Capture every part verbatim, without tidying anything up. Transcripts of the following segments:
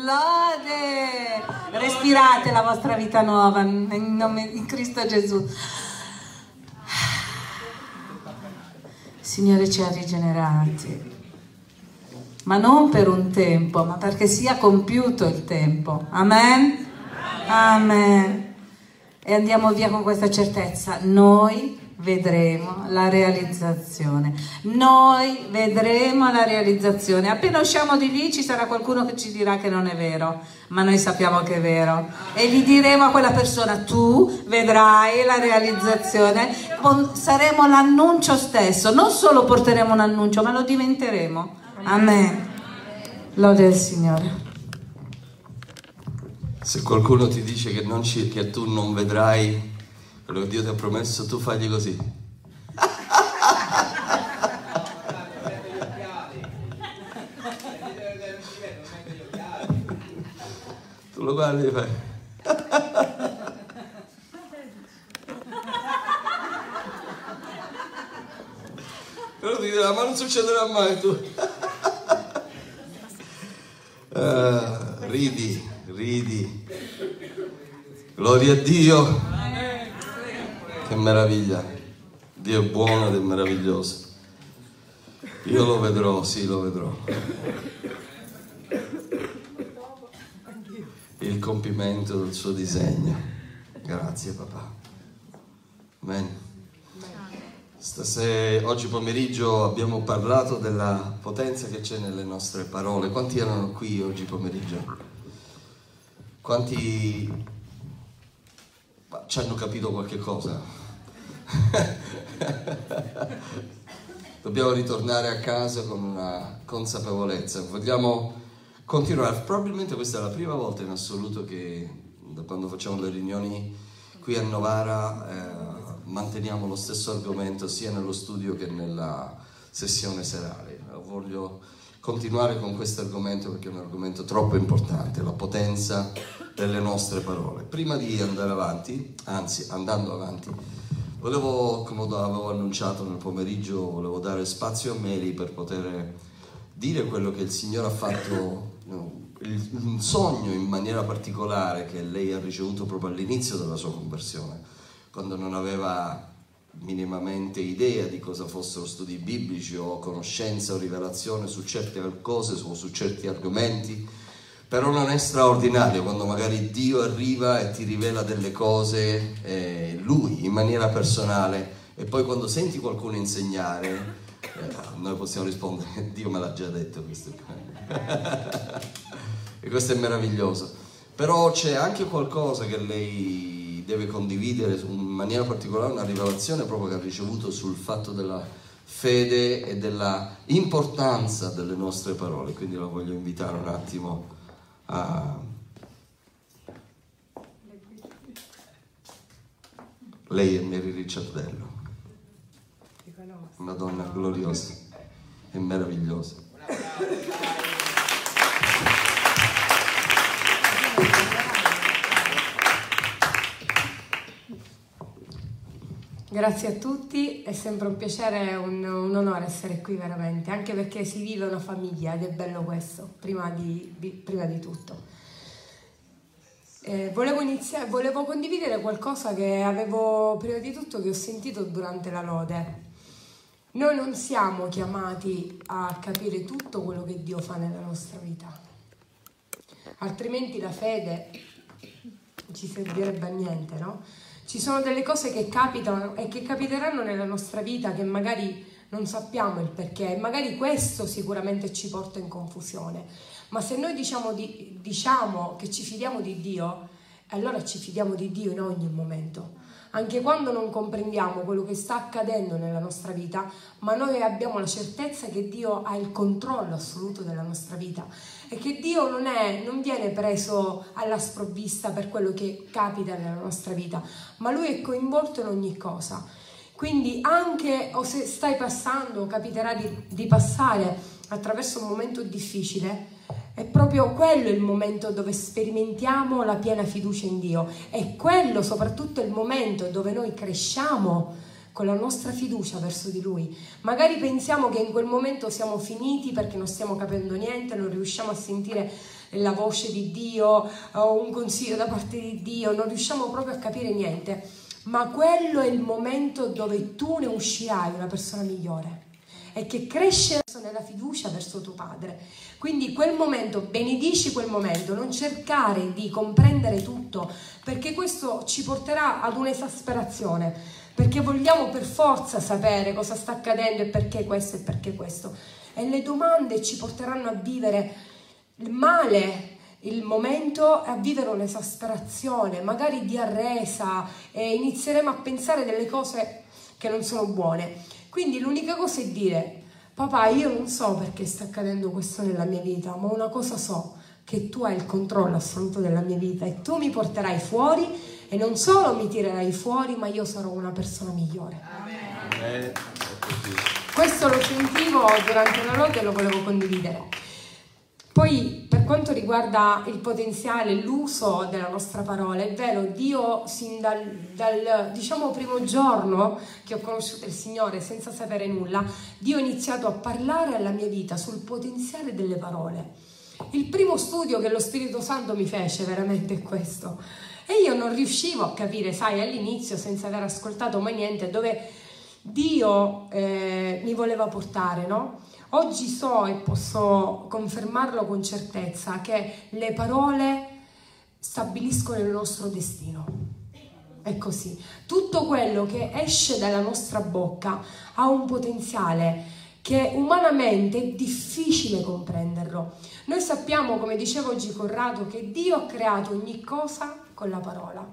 Lode! Respirate la vostra vita nuova in nome di Cristo Gesù. Signore ci ha rigenerati, ma non per un tempo, ma perché sia compiuto il tempo. Amen? Amen. E andiamo via con questa certezza. Noi vedremo la realizzazione. Noi vedremo la realizzazione. Appena usciamo di lì ci sarà qualcuno che ci dirà che non è vero, ma noi sappiamo che è vero. E gli diremo a quella persona: tu vedrai la realizzazione. Saremo l'annuncio stesso. Non solo porteremo un annuncio, ma lo diventeremo. Amen. Lode al Signore. Se qualcuno ti dice che, non ci, che tu non vedrai quello che Dio ti ha promesso, tu fagli così. Tu lo guardi e fai. Però ti dirà: ma non succederà mai, tu. Uh, ridi, ridi. Gloria a Dio. Che meraviglia. Dio è buono ed è meraviglioso. Io lo vedrò, sì, lo vedrò. Il compimento del suo disegno. Grazie papà. Amen. Stasera, oggi pomeriggio abbiamo parlato della potenza che c'è nelle nostre parole. Quanti erano qui oggi pomeriggio? Quanti ci hanno capito qualche cosa? Dobbiamo ritornare a casa con una consapevolezza. Vogliamo continuare. Probabilmente questa è la prima volta in assoluto che, da quando facciamo le riunioni qui a Novara, eh, manteniamo lo stesso argomento sia nello studio che nella sessione serale. Voglio continuare con questo argomento perché è un argomento troppo importante, la potenza delle nostre parole. Prima di andare avanti, anzi andando avanti, volevo, come avevo annunciato nel pomeriggio, volevo dare spazio a Mary per poter dire quello che il Signore ha fatto, un sogno in maniera particolare che lei ha ricevuto proprio all'inizio della sua conversione, quando non aveva minimamente idea di cosa fossero studi biblici o conoscenza o rivelazione su certe cose o su certi argomenti. Però non è straordinario quando magari Dio arriva e ti rivela delle cose, eh, Lui in maniera personale, e poi quando senti qualcuno insegnare, eh, noi possiamo rispondere: Dio me l'ha già detto questo. E questo è meraviglioso. Però c'è anche qualcosa che lei deve condividere in maniera particolare, una rivelazione proprio che ha ricevuto sul fatto della fede e della importanza delle nostre parole. Quindi la voglio invitare un attimo a... Lei è Mary Ricciardello, una donna gloriosa e meravigliosa. Grazie a tutti, è sempre un piacere e un, un onore essere qui veramente, anche perché si vive una famiglia ed è bello questo, prima di, di, prima di tutto. Eh, volevo, iniziare, volevo condividere qualcosa che avevo, prima di tutto, che ho sentito durante la lode. Noi non siamo chiamati a capire tutto quello che Dio fa nella nostra vita, altrimenti la fede ci servirebbe a niente, no? Ci sono delle cose che capitano e che capiteranno nella nostra vita che magari non sappiamo il perché, e magari questo sicuramente ci porta in confusione. Ma se noi diciamo, di, diciamo che ci fidiamo di Dio, allora ci fidiamo di Dio in ogni momento. Anche quando non comprendiamo quello che sta accadendo nella nostra vita, ma noi abbiamo la certezza che Dio ha il controllo assoluto della nostra vita e che Dio non, è, non viene preso alla sprovvista per quello che capita nella nostra vita, ma Lui è coinvolto in ogni cosa. Quindi anche o se stai passando o capiterà di, di passare attraverso un momento difficile, è proprio quello il momento dove sperimentiamo la piena fiducia in Dio. È quello soprattutto il momento dove noi cresciamo con la nostra fiducia verso di Lui. Magari pensiamo che in quel momento siamo finiti perché non stiamo capendo niente, non riusciamo a sentire la voce di Dio o un consiglio da parte di Dio, non riusciamo proprio a capire niente, ma quello è il momento dove tu ne uscirai una persona migliore e che cresce nella fiducia verso tuo Padre. Quindi quel momento, benedici quel momento, non cercare di comprendere tutto, perché questo ci porterà ad un'esasperazione, perché vogliamo per forza sapere cosa sta accadendo e perché questo e perché questo, e le domande ci porteranno a vivere male il momento e a vivere un'esasperazione, magari di arresa, e inizieremo a pensare delle cose che non sono buone. Quindi l'unica cosa è dire: papà, io non so perché sta accadendo questo nella mia vita, ma una cosa so, che tu hai il controllo assoluto della mia vita e tu mi porterai fuori, e non solo mi tirerai fuori, ma io sarò una persona migliore. Amen. Questo lo sentivo durante la lode e lo volevo condividere. Poi, per quanto riguarda il potenziale, l'uso della nostra parola, è vero, Dio sin dal, dal diciamo primo giorno che ho conosciuto il Signore, senza sapere nulla, Dio ha iniziato a parlare alla mia vita sul potenziale delle parole. Il primo studio che lo Spirito Santo mi fece veramente è questo, e io non riuscivo a capire, sai, all'inizio, senza aver ascoltato mai niente, dove Dio eh, mi voleva portare, no? Oggi so e posso confermarlo con certezza che le parole stabiliscono il nostro destino. È così. Tutto quello che esce dalla nostra bocca ha un potenziale che umanamente è difficile comprenderlo. Noi sappiamo, come diceva oggi Corrado, che Dio ha creato ogni cosa con la parola.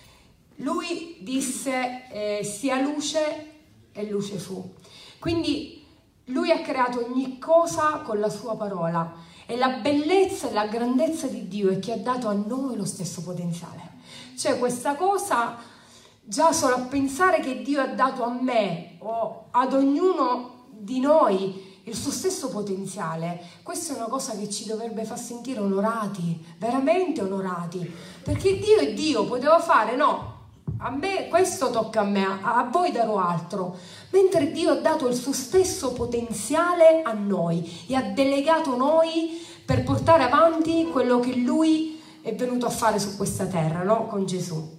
Lui disse eh, sia luce e luce fu. Quindi Lui ha creato ogni cosa con la sua parola, e la bellezza e la grandezza di Dio è che ha dato a noi lo stesso potenziale. Cioè, questa cosa, già solo a pensare che Dio ha dato a me o ad ognuno di noi il suo stesso potenziale, questa è una cosa che ci dovrebbe far sentire onorati, veramente onorati, perché Dio è Dio, poteva fare no, a me questo tocca a me, a voi darò altro, mentre Dio ha dato il suo stesso potenziale a noi e ha delegato noi per portare avanti quello che Lui è venuto a fare su questa terra, no? Con Gesù.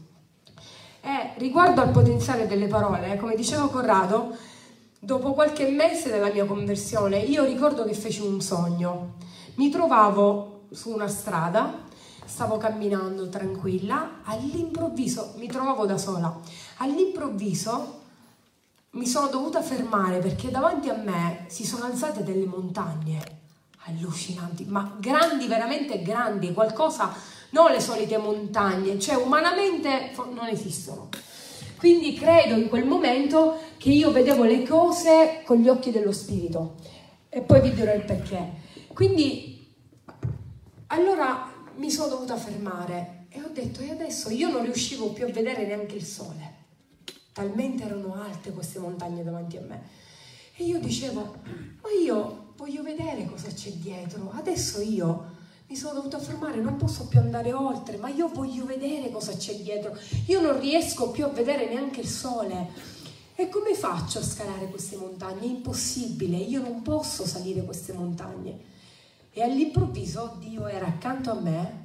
E riguardo al potenziale delle parole, come diceva Corrado, dopo qualche mese della mia conversione, io ricordo che feci un sogno. Mi trovavo su una strada, stavo camminando tranquilla, all'improvviso, mi trovavo da sola, all'improvviso mi sono dovuta fermare perché davanti a me si sono alzate delle montagne allucinanti, ma grandi, veramente grandi, qualcosa, non le solite montagne, cioè umanamente non esistono. Quindi credo in quel momento che io vedevo le cose con gli occhi dello Spirito, e poi vi dirò il perché. Quindi, allora mi sono dovuta fermare e ho detto: e adesso io non riuscivo più a vedere neanche il sole, talmente erano alte queste montagne davanti a me, e io dicevo: ma io voglio vedere cosa c'è dietro, adesso io mi sono dovuta fermare, non posso più andare oltre, ma io voglio vedere cosa c'è dietro, io non riesco più a vedere neanche il sole, e come faccio a scalare queste montagne? È impossibile, io non posso salire queste montagne. E all'improvviso Dio era accanto a me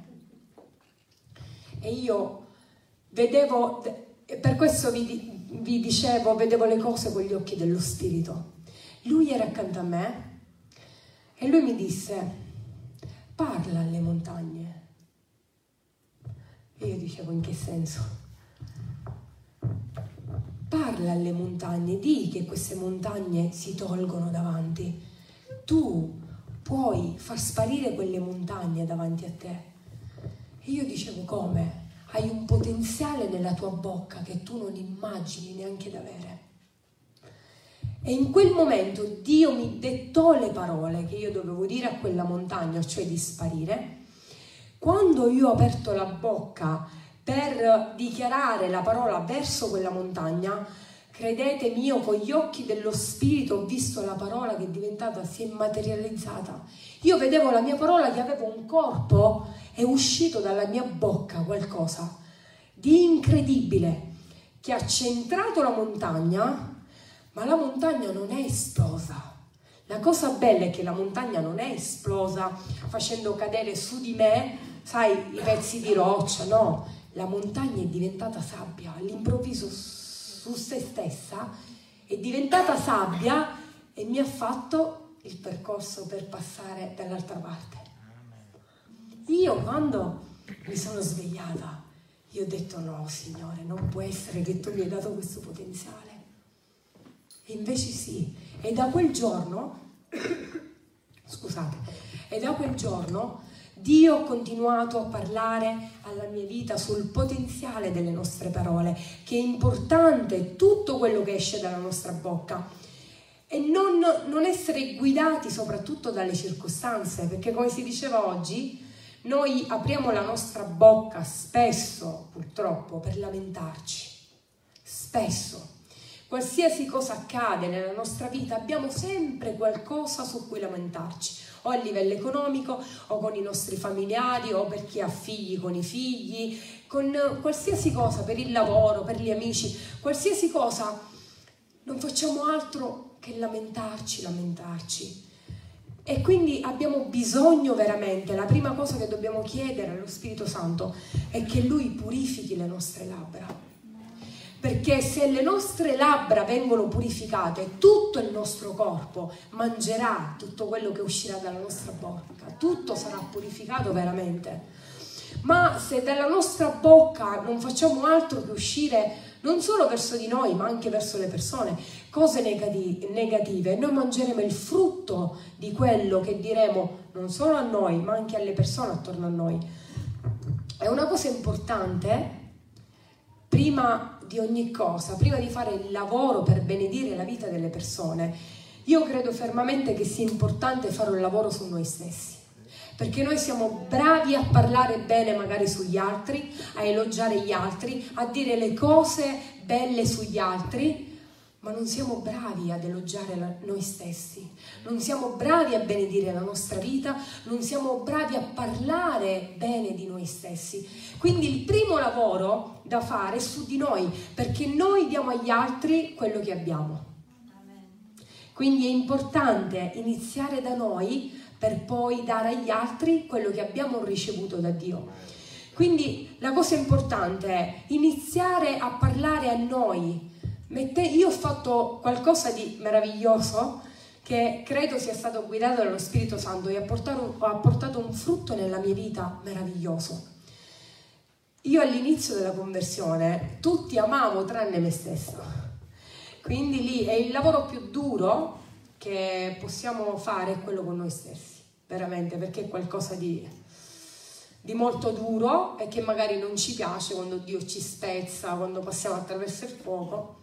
e io vedevo, per questo vi, vi dicevo, vedevo le cose con gli occhi dello Spirito. Lui era accanto a me e lui mi disse: parla alle montagne. E io dicevo: in che senso? Parla alle montagne, di che queste montagne si tolgono davanti. Tu puoi far sparire quelle montagne davanti a te. E io dicevo: come? Hai un potenziale nella tua bocca che tu non immagini neanche d'avere. E in quel momento Dio mi dettò le parole che io dovevo dire a quella montagna, cioè di sparire. Quando io ho aperto la bocca per dichiarare la parola verso quella montagna, credetemi, io con gli occhi dello Spirito ho visto la parola che è diventata, si è materializzata. Io vedevo la mia parola che aveva un corpo, è uscito dalla mia bocca qualcosa di incredibile, che ha centrato la montagna, ma la montagna non è esplosa. La cosa bella è che la montagna non è esplosa facendo cadere su di me, sai, i pezzi di roccia, no. La montagna è diventata sabbia, all'improvviso su se stessa è diventata sabbia e mi ha fatto il percorso per passare dall'altra parte. Io quando mi sono svegliata, io ho detto no, Signore, non può essere che tu mi hai dato questo potenziale. E invece sì, e da quel giorno, scusate, e da quel giorno Dio ha continuato a parlare alla mia vita sul potenziale delle nostre parole, che è importante tutto quello che esce dalla nostra bocca e non, non essere guidati soprattutto dalle circostanze, perché come si diceva oggi, noi apriamo la nostra bocca spesso, purtroppo, per lamentarci, spesso. Qualsiasi cosa accade nella nostra vita abbiamo sempre qualcosa su cui lamentarci, o a livello economico, o con i nostri familiari, o per chi ha figli con i figli, con qualsiasi cosa, per il lavoro, per gli amici, qualsiasi cosa, non facciamo altro che lamentarci, lamentarci. E quindi abbiamo bisogno veramente, la prima cosa che dobbiamo chiedere allo Spirito Santo è che Lui purifichi le nostre labbra. Perché se le nostre labbra vengono purificate, tutto il nostro corpo mangerà tutto quello che uscirà dalla nostra bocca, tutto sarà purificato veramente. Ma se dalla nostra bocca non facciamo altro che uscire non solo verso di noi, ma anche verso le persone, cose negative, noi mangeremo il frutto di quello che diremo non solo a noi, ma anche alle persone attorno a noi. È una cosa importante, prima di ogni cosa, prima di fare il lavoro per benedire la vita delle persone, io credo fermamente che sia importante fare un lavoro su noi stessi. Perché noi siamo bravi a parlare bene magari sugli altri, a elogiare gli altri, a dire le cose belle sugli altri, ma non siamo bravi ad elogiare la, noi stessi, non siamo bravi a benedire la nostra vita, non siamo bravi a parlare bene di noi stessi. Quindi il primo lavoro da fare è su di noi, perché noi diamo agli altri quello che abbiamo. Quindi è importante iniziare da noi per poi dare agli altri quello che abbiamo ricevuto da Dio. Quindi la cosa importante è iniziare a parlare a noi. Mette, io ho fatto qualcosa di meraviglioso che credo sia stato guidato dallo Spirito Santo e ha portato, ha portato un frutto nella mia vita meraviglioso. Io all'inizio della conversione tutti amavo tranne me stesso. Quindi lì è il lavoro più duro che possiamo fare è quello con noi stessi, veramente, perché è qualcosa di, di molto duro e che magari non ci piace quando Dio ci spezza, quando passiamo attraverso il fuoco.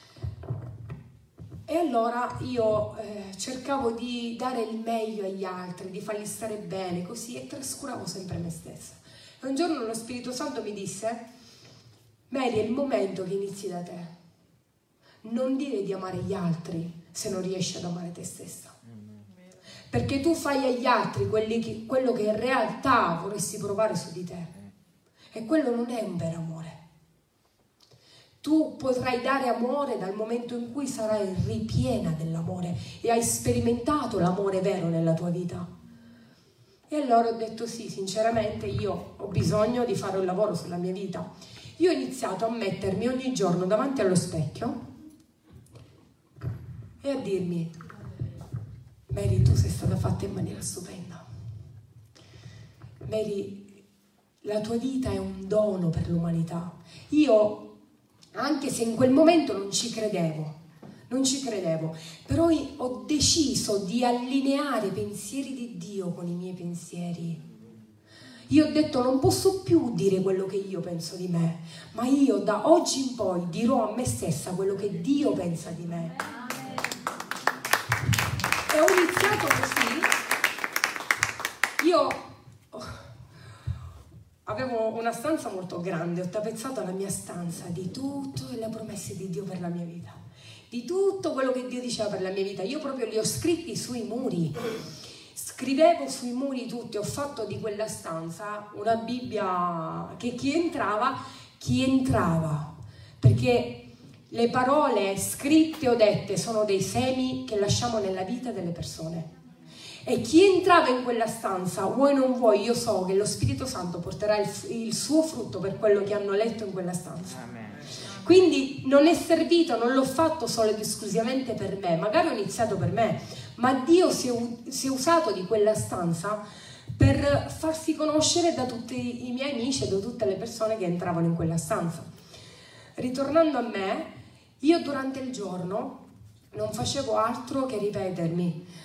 E allora io eh, cercavo di dare il meglio agli altri, di farli stare bene, così, e trascuravo sempre me stessa. E un giorno lo Spirito Santo mi disse: Mary, è il momento che inizi da te. Non dire di amare gli altri se non riesci ad amare te stessa, perché tu fai agli altri quelli che, quello che in realtà vorresti provare su di te, e quello non è un vero amore. Tu potrai dare amore dal momento in cui sarai ripiena dell'amore e hai sperimentato l'amore vero nella tua vita. E allora ho detto sì, sinceramente io ho bisogno di fare un lavoro sulla mia vita. Io ho iniziato a mettermi ogni giorno davanti allo specchio e a dirmi: Mary, tu sei stata fatta in maniera stupenda. Mary, la tua vita è un dono per l'umanità. Io, anche se in quel momento non ci credevo, non ci credevo, però ho deciso di allineare i pensieri di Dio con i miei pensieri. Io ho detto: non posso più dire quello che io penso di me, ma io da oggi in poi dirò a me stessa quello che Dio pensa di me. E ho iniziato così. Io avevo una stanza molto grande, ho tapezzato la mia stanza di tutte le promesse di Dio per la mia vita, di tutto quello che Dio diceva per la mia vita. Io proprio li ho scritti sui muri, scrivevo sui muri tutti. Ho fatto di quella stanza una Bibbia che chi entrava, chi entrava perché le parole scritte o dette sono dei semi che lasciamo nella vita delle persone. E chi entrava in quella stanza, vuoi non vuoi, io so che lo Spirito Santo porterà il, il suo frutto per quello che hanno letto in quella stanza. Amen. Quindi non è servito, non l'ho fatto solo ed esclusivamente per me, magari ho iniziato per me, ma Dio si è, si è usato di quella stanza per farsi conoscere da tutti i miei amici e da tutte le persone che entravano in quella stanza. Ritornando a me, io durante il giorno non facevo altro che ripetermi.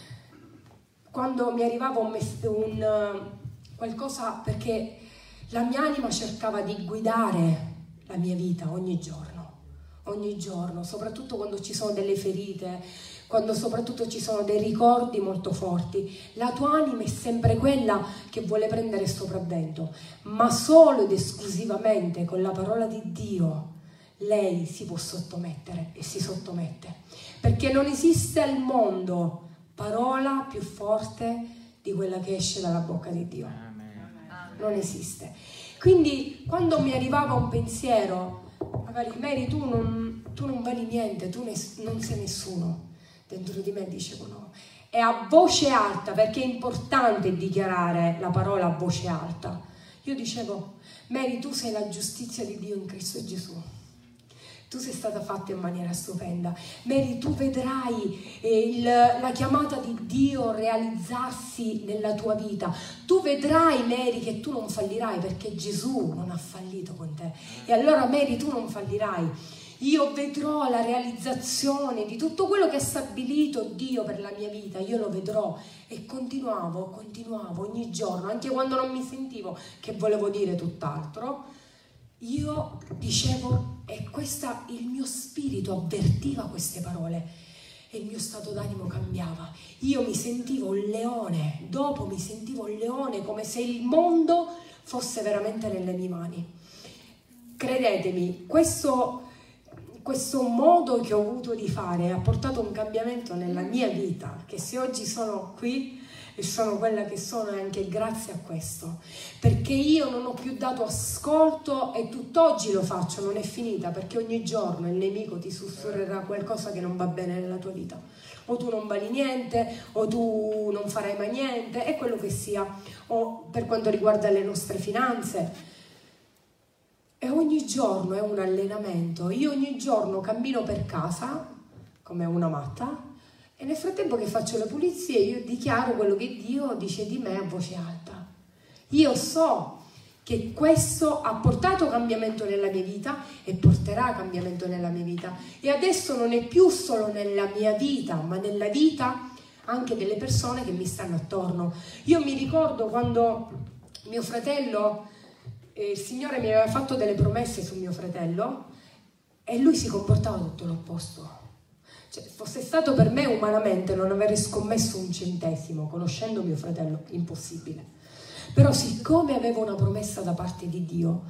Quando mi arrivava un, un uh, qualcosa, perché la mia anima cercava di guidare la mia vita ogni giorno, ogni giorno, soprattutto quando ci sono delle ferite, quando soprattutto ci sono dei ricordi molto forti, la tua anima è sempre quella che vuole prendere il sopravvento, ma solo ed esclusivamente con la parola di Dio lei si può sottomettere e si sottomette, perché non esiste al mondo parola più forte di quella che esce dalla bocca di Dio. Non esiste. Quindi quando mi arrivava un pensiero, magari Mary, tu non, tu non vali niente, tu ne, non sei nessuno, dentro di me dicevo no. E a voce alta, perché è importante dichiarare la parola a voce alta, io dicevo, Mary, tu sei la giustizia di Dio in Cristo Gesù. Tu sei stata fatta in maniera stupenda. Mary, tu vedrai eh, il, la chiamata di Dio realizzarsi nella tua vita. Tu vedrai, Mary, che tu non fallirai perché Gesù non ha fallito con te. E allora, Mary, tu non fallirai. Io vedrò la realizzazione di tutto quello che ha stabilito Dio per la mia vita. Io lo vedrò. E continuavo, continuavo ogni giorno, anche quando non mi sentivo che volevo dire tutt'altro. Io dicevo, e questa, il mio spirito avvertiva queste parole e il mio stato d'animo cambiava. Io mi sentivo un leone, dopo mi sentivo un leone, come se il mondo fosse veramente nelle mie mani. Credetemi, questo, questo modo che ho avuto di fare ha portato un cambiamento nella mia vita, che se oggi sono qui e sono quella che sono è anche grazie a questo, perché io non ho più dato ascolto e tutt'oggi lo faccio, non è finita, perché ogni giorno il nemico ti sussurrerà qualcosa che non va bene nella tua vita, o tu non vali niente, o tu non farai mai niente, è quello che sia, o per quanto riguarda le nostre finanze. E ogni giorno è un allenamento, io ogni giorno cammino per casa come una matta, e nel frattempo che faccio le pulizie io dichiaro quello che Dio dice di me a voce alta. Io so che questo ha portato cambiamento nella mia vita e porterà cambiamento nella mia vita. E adesso non è più solo nella mia vita, ma nella vita anche delle persone che mi stanno attorno. Io mi ricordo quando mio fratello, eh, il Signore mi aveva fatto delle promesse su mio fratello e lui si comportava tutto l'opposto. Cioè, fosse stato per me umanamente non aver scommesso un centesimo, conoscendo mio fratello, impossibile. Però siccome avevo una promessa da parte di Dio,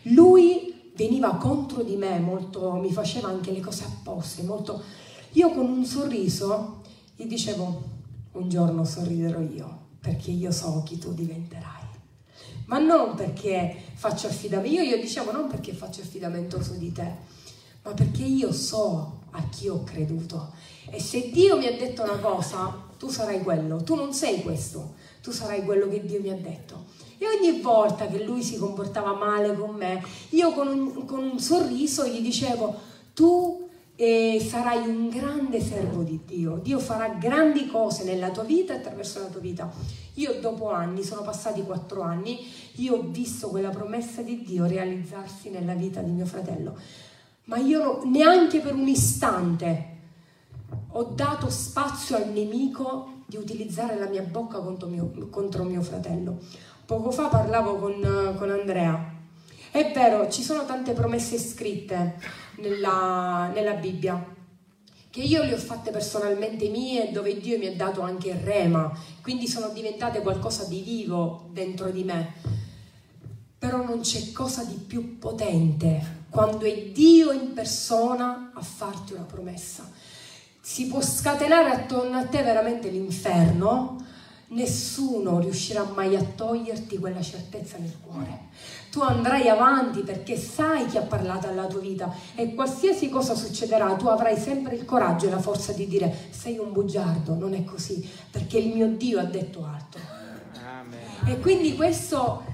lui veniva contro di me molto, mi faceva anche le cose apposte, molto. Io con un sorriso gli dicevo, un giorno sorriderò io, perché io so chi tu diventerai. Ma non perché faccio affidamento, io, io dicevo non perché faccio affidamento su di te, ma perché io so a chi ho creduto. E se Dio mi ha detto una cosa, tu sarai quello, tu non sei questo, tu sarai quello che Dio mi ha detto. E ogni volta che lui si comportava male con me, io con un, con un sorriso gli dicevo, tu eh, sarai un grande servo di Dio, Dio farà grandi cose nella tua vita e attraverso la tua vita. Io dopo anni, sono passati quattro anni, io ho visto quella promessa di Dio realizzarsi nella vita di mio fratello. Ma io neanche per un istante ho dato spazio al nemico di utilizzare la mia bocca contro mio, contro mio fratello. Poco fa parlavo con, con Andrea. È vero, ci sono tante promesse scritte nella, nella Bibbia, che io le ho fatte personalmente mie, dove Dio mi ha dato anche il rema, quindi sono diventate qualcosa di vivo dentro di me. Però non c'è cosa di più potente quando è Dio in persona a farti una promessa. Si può scatenare attorno a te veramente l'inferno, nessuno riuscirà mai a toglierti quella certezza nel cuore. Tu andrai avanti perché sai chi ha parlato alla tua vita e qualsiasi cosa succederà tu avrai sempre il coraggio e la forza di dire: sei un bugiardo, non è così, perché il mio Dio ha detto altro. Amen. E quindi questo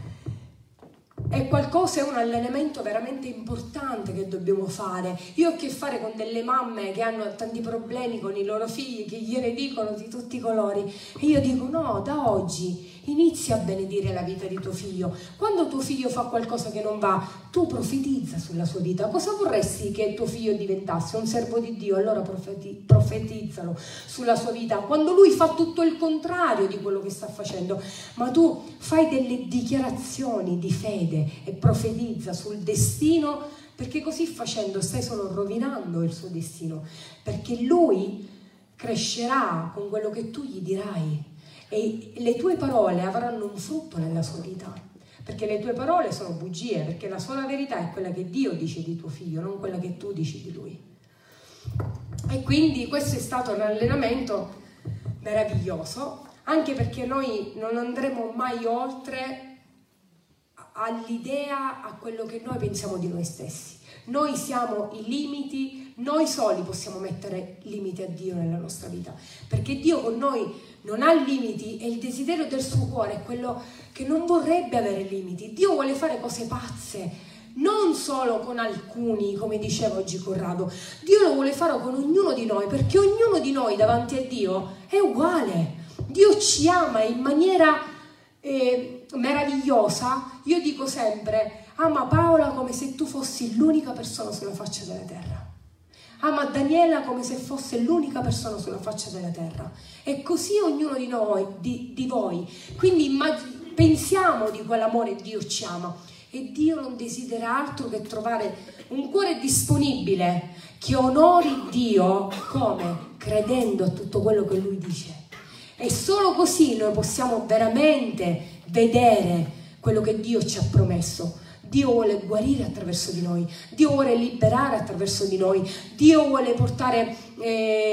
è qualcosa, è un allenamento veramente importante che dobbiamo fare. Io ho a che fare con delle mamme che hanno tanti problemi con i loro figli, che gliene dicono di tutti i colori, e io dico: no, da oggi inizia a benedire la vita di tuo figlio. Quando tuo figlio fa qualcosa che non va, tu profetizza sulla sua vita. Cosa vorresti che tuo figlio diventasse? Un servo di Dio? Allora profeti- profetizzalo sulla sua vita. Quando lui fa tutto il contrario di quello che sta facendo, ma tu fai delle dichiarazioni di fede e profetizza sul destino, perché così facendo stai solo rovinando il suo destino, perché lui crescerà con quello che tu gli dirai e le tue parole avranno un frutto nella sua vita, perché le tue parole sono bugie, perché la sola verità è quella che Dio dice di tuo figlio, non quella che tu dici di lui. E quindi questo è stato un allenamento meraviglioso, anche perché noi non andremo mai oltre all'idea, a quello che noi pensiamo di noi stessi. Noi siamo i limiti, noi soli possiamo mettere limiti a Dio nella nostra vita, perché Dio con noi non ha limiti e il desiderio del suo cuore è quello che non vorrebbe avere limiti. Dio vuole fare cose pazze, non solo con alcuni, come diceva oggi Corrado. Dio lo vuole fare con ognuno di noi, perché ognuno di noi davanti a Dio è uguale. Dio ci ama in maniera eh, meravigliosa. Io dico sempre: ama Paola come se tu fossi l'unica persona sulla faccia della terra, ama Daniela come se fosse l'unica persona sulla faccia della terra, e così ognuno di noi, di, di voi. Quindi immag- pensiamo di quell'amore Dio ci ama, e Dio non desidera altro che trovare un cuore disponibile che onori Dio, come? Credendo a tutto quello che Lui dice. E solo così noi possiamo veramente vedere quello che Dio ci ha promesso. Dio vuole guarire attraverso di noi, Dio vuole liberare attraverso di noi, Dio vuole portare eh,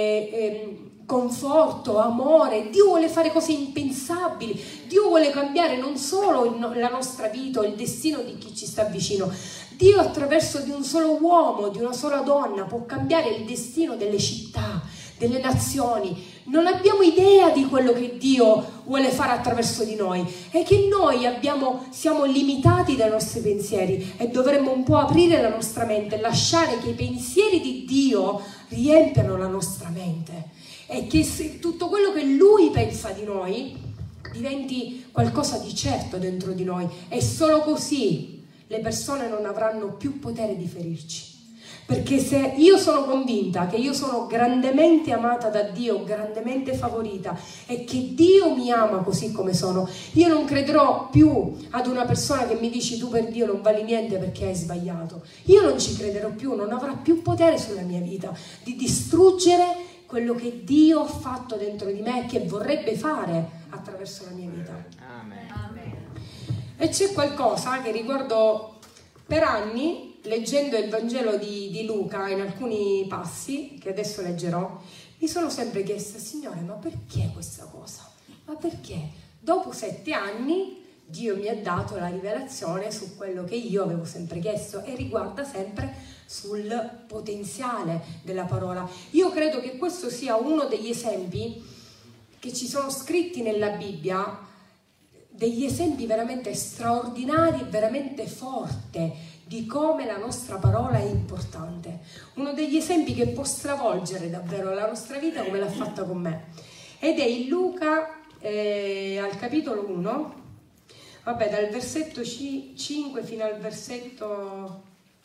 eh, conforto, amore, Dio vuole fare cose impensabili, Dio vuole cambiare non solo il, la nostra vita o il destino di chi ci sta vicino. Dio attraverso di un solo uomo, di una sola donna, può cambiare il destino delle città, delle nazioni. Non abbiamo idea di quello che Dio vuole fare attraverso di noi, e che noi abbiamo, siamo limitati dai nostri pensieri, e dovremmo un po' aprire la nostra mente e lasciare che i pensieri di Dio riempiano la nostra mente, e che se tutto quello che Lui pensa di noi diventi qualcosa di certo dentro di noi, e solo così le persone non avranno più potere di ferirci. Perché se io sono convinta che io sono grandemente amata da Dio, grandemente favorita, e che Dio mi ama così come sono, io non crederò più ad una persona che mi dice: tu per Dio non vali niente perché hai sbagliato. Io non ci crederò più, non avrà più potere sulla mia vita di distruggere quello che Dio ha fatto dentro di me e che vorrebbe fare attraverso la mia vita. Amen. Amen. E c'è qualcosa che ricordo per anni, leggendo il Vangelo di, di Luca in alcuni passi, che adesso leggerò, mi sono sempre chiesta: Signore, ma perché questa cosa? Ma perché? Dopo sette anni Dio mi ha dato la rivelazione su quello che io avevo sempre chiesto, e riguarda sempre sul potenziale della parola. Io credo che questo sia uno degli esempi che ci sono scritti nella Bibbia, degli esempi veramente straordinari, veramente forti di come la nostra parola è importante. Uno degli esempi che può stravolgere davvero la nostra vita come l'ha fatta con me. Ed è in Luca eh, al capitolo uno, vabbè, dal versetto cinque fino al versetto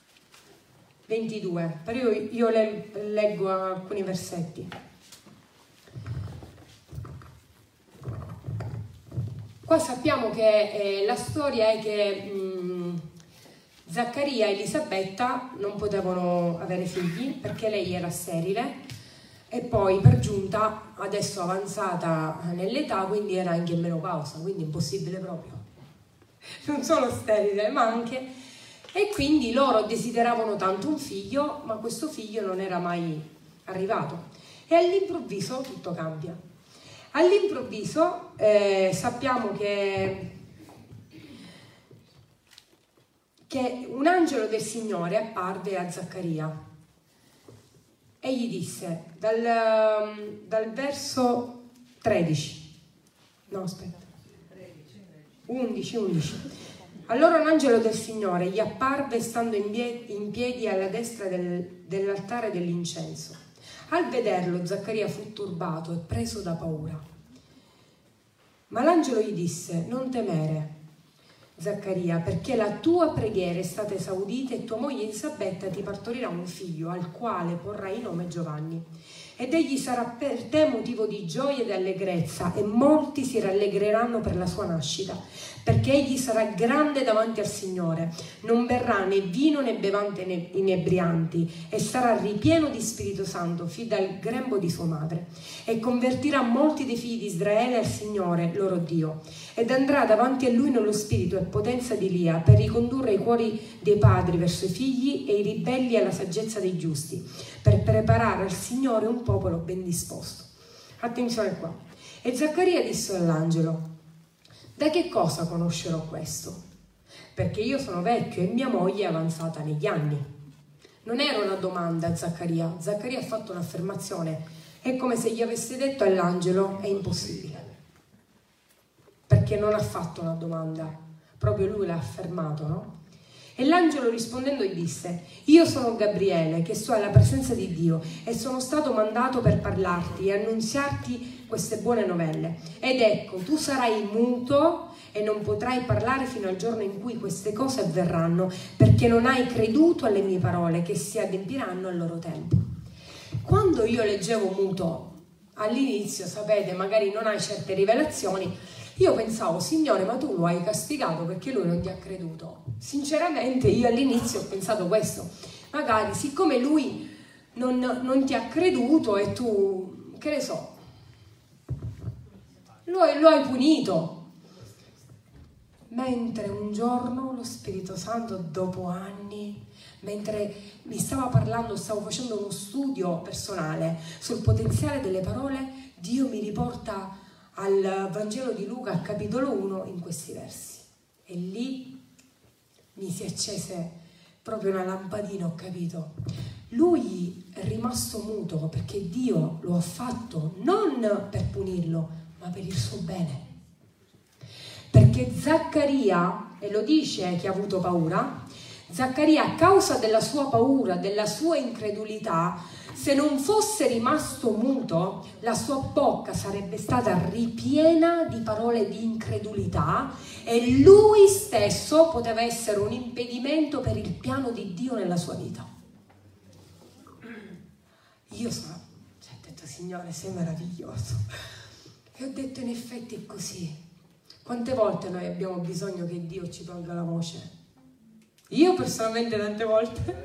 ventidue, però io, io le, leggo alcuni versetti. Qua sappiamo che eh, la storia è che mh, Zaccaria e Elisabetta non potevano avere figli perché lei era sterile, e poi per giunta adesso avanzata nell'età, quindi era anche in menopausa, quindi impossibile proprio, non solo sterile ma anche, e quindi loro desideravano tanto un figlio, ma questo figlio non era mai arrivato, e all'improvviso tutto cambia. All'improvviso eh, sappiamo che, che un angelo del Signore apparve a Zaccaria e gli disse, dal, dal verso tredici, no aspetta, undici, undici. Allora un angelo del Signore gli apparve stando in piedi, in piedi alla destra del, dell'altare dell'incenso. Al vederlo Zaccaria fu turbato e preso da paura. Ma l'angelo gli disse, non temere, Zaccaria, perché la tua preghiera è stata esaudita e tua moglie Elisabetta ti partorirà un figlio al quale porrai nome Giovanni. Ed egli sarà per te motivo di gioia ed allegrezza e molti si rallegreranno per la sua nascita, perché egli sarà grande davanti al Signore, non berrà né vino né bevande inebrianti e sarà ripieno di Spirito Santo fin dal grembo di sua madre e convertirà molti dei figli di Israele al Signore loro Dio ed andrà davanti a lui nello spirito e potenza di Elia per ricondurre i cuori dei padri verso i figli e i ribelli alla saggezza dei giusti, per preparare al Signore un popolo ben disposto. Attenzione qua. E Zaccaria disse all'angelo, da che cosa conoscerò questo? Perché io sono vecchio e mia moglie è avanzata negli anni. Non era una domanda a Zaccaria. Zaccaria ha fatto un'affermazione. È come se gli avesse detto all'angelo, è impossibile. Perché non ha fatto una domanda. Proprio lui l'ha affermato, no? E l'angelo rispondendo gli disse, io sono Gabriele che sto alla presenza di Dio e sono stato mandato per parlarti e annunziarti queste buone novelle. Ed ecco, tu sarai muto e non potrai parlare fino al giorno in cui queste cose avverranno, perché non hai creduto alle mie parole che si adempiranno al loro tempo. Quando io leggevo muto all'inizio, sapete, magari non hai certe rivelazioni, io pensavo, Signore, ma tu lo hai castigato perché lui non ti ha creduto. Sinceramente io all'inizio ho pensato questo. Magari siccome lui non, non ti ha creduto e tu, che ne so, lo, lo hai punito. Mentre un giorno lo Spirito Santo, dopo anni, mentre mi stava parlando, stavo facendo uno studio personale sul potenziale delle parole, Dio mi riporta al Vangelo di Luca, al capitolo uno, in questi versi. E lì mi si accese proprio una lampadina, ho capito. Lui è rimasto muto perché Dio lo ha fatto non per punirlo, ma per il suo bene. Perché Zaccaria, e lo dice che ha avuto paura, Zaccaria a causa della sua paura, della sua incredulità, se non fosse rimasto muto, la sua bocca sarebbe stata ripiena di parole di incredulità e lui stesso poteva essere un impedimento per il piano di Dio nella sua vita. Io sono, cioè, ho detto, Signore, sei meraviglioso. E ho detto, in effetti è così. Quante volte noi abbiamo bisogno che Dio ci tolga la voce? Io personalmente tante volte.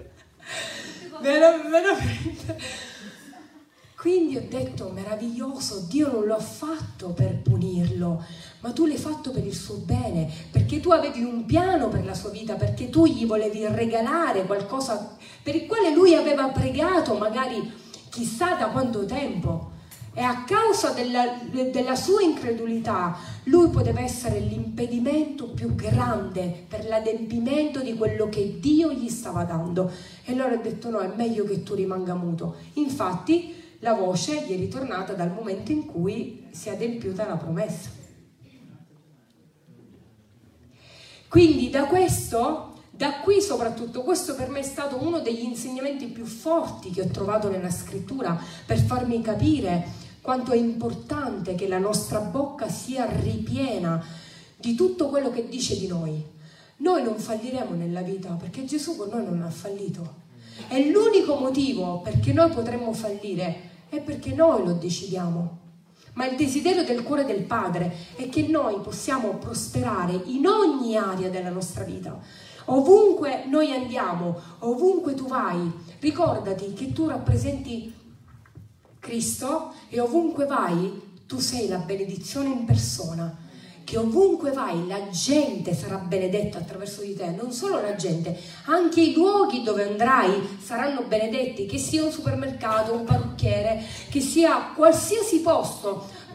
Veramente. Quindi ho detto, meraviglioso, Dio non lo ha fatto per punirlo, ma tu l'hai fatto per il suo bene, perché tu avevi un piano per la sua vita, perché tu gli volevi regalare qualcosa per il quale lui aveva pregato magari chissà da quanto tempo. E a causa della, della sua incredulità lui poteva essere l'impedimento più grande per l'adempimento di quello che Dio gli stava dando. E allora ha detto, no, è meglio che tu rimanga muto. Infatti la voce gli è ritornata dal momento in cui si è adempiuta la promessa. Quindi da questo, da qui soprattutto, questo per me è stato uno degli insegnamenti più forti che ho trovato nella scrittura per farmi capire quanto è importante che la nostra bocca sia ripiena di tutto quello che dice di noi. Noi non falliremo nella vita perché Gesù con noi non ha fallito. E l'unico motivo perché noi potremmo fallire è perché noi lo decidiamo. Ma il desiderio del cuore del Padre è che noi possiamo prosperare in ogni area della nostra vita. Ovunque noi andiamo, ovunque tu vai, ricordati che tu rappresenti Cristo e ovunque vai tu sei la benedizione in persona, che ovunque vai la gente sarà benedetta attraverso di te, non solo la gente, anche i luoghi dove andrai saranno benedetti, che sia un supermercato, un parrucchiere, che sia qualsiasi posto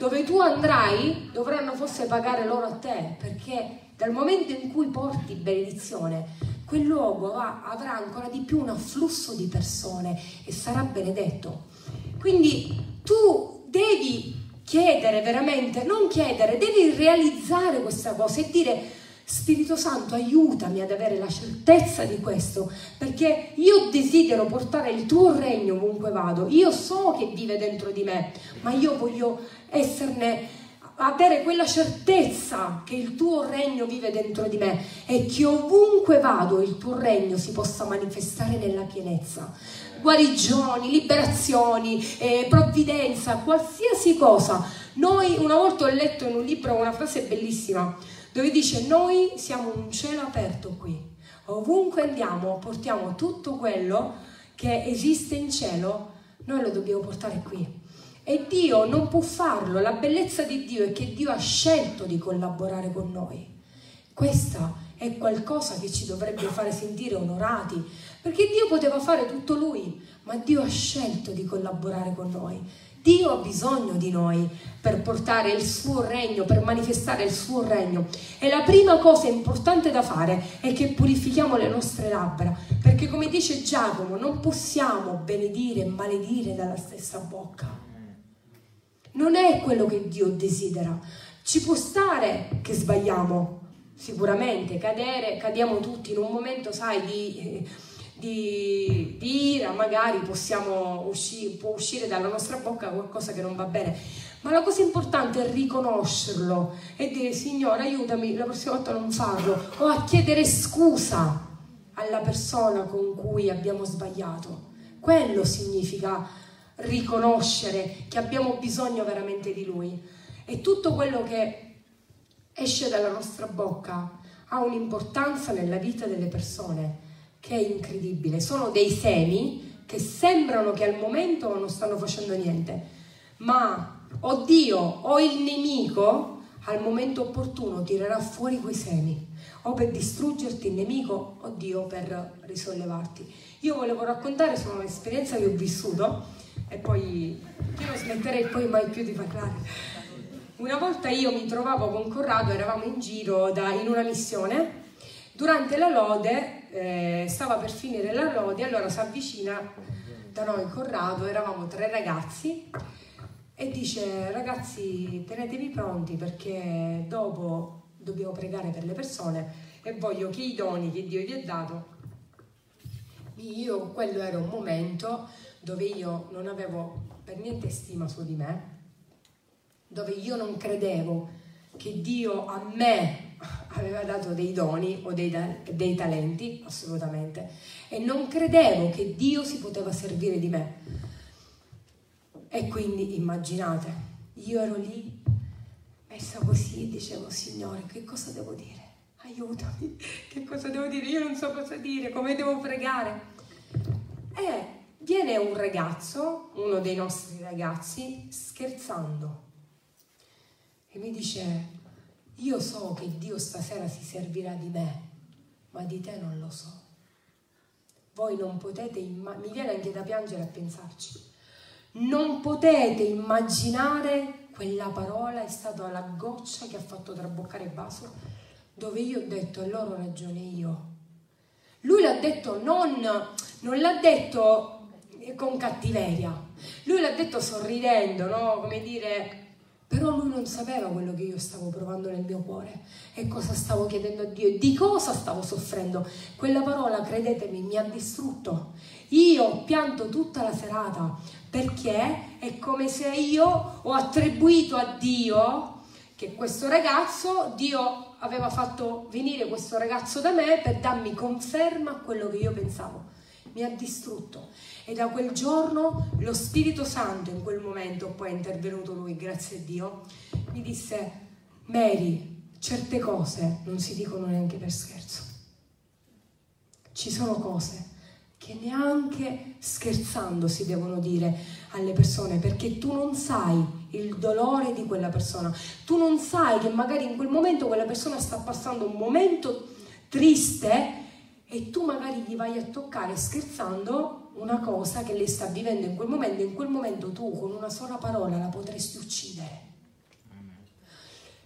dove tu andrai dovranno forse pagare loro a te, perché dal momento in cui porti benedizione, quel luogo va, avrà ancora di più un afflusso di persone e sarà benedetto. Quindi tu devi chiedere veramente, non chiedere, devi realizzare questa cosa e dire: Spirito Santo, aiutami ad avere la certezza di questo, perché io desidero portare il tuo regno ovunque vado. Io so che vive dentro di me, ma io voglio esserne, avere quella certezza che il tuo regno vive dentro di me e che ovunque vado il tuo regno si possa manifestare nella pienezza. Guarigioni, liberazioni, eh, provvidenza, qualsiasi cosa. Noi, una volta ho letto in un libro una frase bellissima dove dice: noi siamo un cielo aperto qui, ovunque andiamo portiamo tutto quello che esiste in cielo, noi lo dobbiamo portare qui. E Dio non può farlo. La bellezza di Dio è che Dio ha scelto di collaborare con noi. Questa è qualcosa che ci dovrebbe fare sentire onorati, perché Dio poteva fare tutto Lui, ma Dio ha scelto di collaborare con noi. Dio ha bisogno di noi per portare il suo regno, per manifestare il suo regno. E la prima cosa importante da fare è che purifichiamo le nostre labbra, perché come dice Giacomo, non possiamo benedire e maledire dalla stessa bocca. Non è quello che Dio desidera. Ci può stare che sbagliamo, sicuramente, cadere, cadiamo tutti in un momento, sai, di, di, di ira, magari possiamo uscire, può uscire dalla nostra bocca qualcosa che non va bene, ma la cosa importante è riconoscerlo e dire: Signore, aiutami la prossima volta a non farlo, o a chiedere scusa alla persona con cui abbiamo sbagliato. Quello significa riconoscere che abbiamo bisogno veramente di Lui. E tutto quello che esce dalla nostra bocca ha un'importanza nella vita delle persone che è incredibile. Sono dei semi che sembrano che al momento non stanno facendo niente, ma o Dio o il nemico al momento opportuno tirerà fuori quei semi, o per distruggerti il nemico o Dio per risollevarti. Io volevo raccontare solo un'esperienza che ho vissuto e poi io non smetterei poi mai più di parlare. Una volta io mi trovavo con Corrado, eravamo in giro da, in una missione. Durante la lode, eh, stava per finire la lode, allora si avvicina da noi Corrado, eravamo tre ragazzi, e dice: ragazzi, tenetevi pronti perché dopo dobbiamo pregare per le persone e voglio che i doni che Dio vi ha dato. Io, quello era un momento dove io non avevo per niente stima su di me, dove io non credevo che Dio a me aveva dato dei doni o dei, dei talenti, assolutamente, e non credevo che Dio si poteva servire di me. E quindi immaginate, io ero lì messa così e dicevo: Signore, che cosa devo dire? Aiutami, che cosa devo dire? Io non so cosa dire, come devo pregare. E viene un ragazzo, uno dei nostri ragazzi, scherzando, e mi dice: io so che Dio stasera si servirà di me, ma di te non lo so. Voi non potete, imma- mi viene anche da piangere a pensarci, non potete immaginare quella parola è stata la goccia che ha fatto traboccare il vaso, dove io ho detto: e loro ragione io. Lui l'ha detto, non, non l'ha detto con cattiveria, lui l'ha detto sorridendo, no? Come dire, però lui non sapeva quello che io stavo provando nel mio cuore e cosa stavo chiedendo a Dio e di cosa stavo soffrendo. Quella parola, credetemi, mi ha distrutto. Io ho pianto tutta la serata perché è come se io ho attribuito a Dio che questo ragazzo, Dio aveva fatto venire questo ragazzo da me per darmi conferma a quello che io pensavo. Mi ha distrutto. E da quel giorno lo Spirito Santo, in quel momento poi è intervenuto lui, grazie a Dio, mi disse: Mary, certe cose non si dicono neanche per scherzo. Ci sono cose che neanche scherzando si devono dire alle persone, perché tu non sai il dolore di quella persona, tu non sai che magari in quel momento quella persona sta passando un momento triste e tu magari gli vai a toccare scherzando una cosa che lei sta vivendo in quel momento, in quel momento tu con una sola parola la potresti uccidere.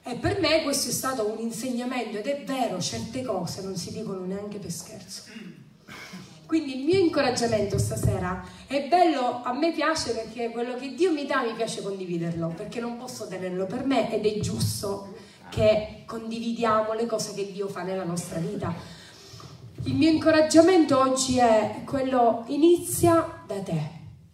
E per me questo è stato un insegnamento, ed è vero, certe cose non si dicono neanche per scherzo. Quindi il mio incoraggiamento stasera è bello, a me piace perché quello che Dio mi dà mi piace condividerlo, perché non posso tenerlo per me, ed è giusto che condividiamo le cose che Dio fa nella nostra vita. Il mio incoraggiamento oggi è quello: inizia da te,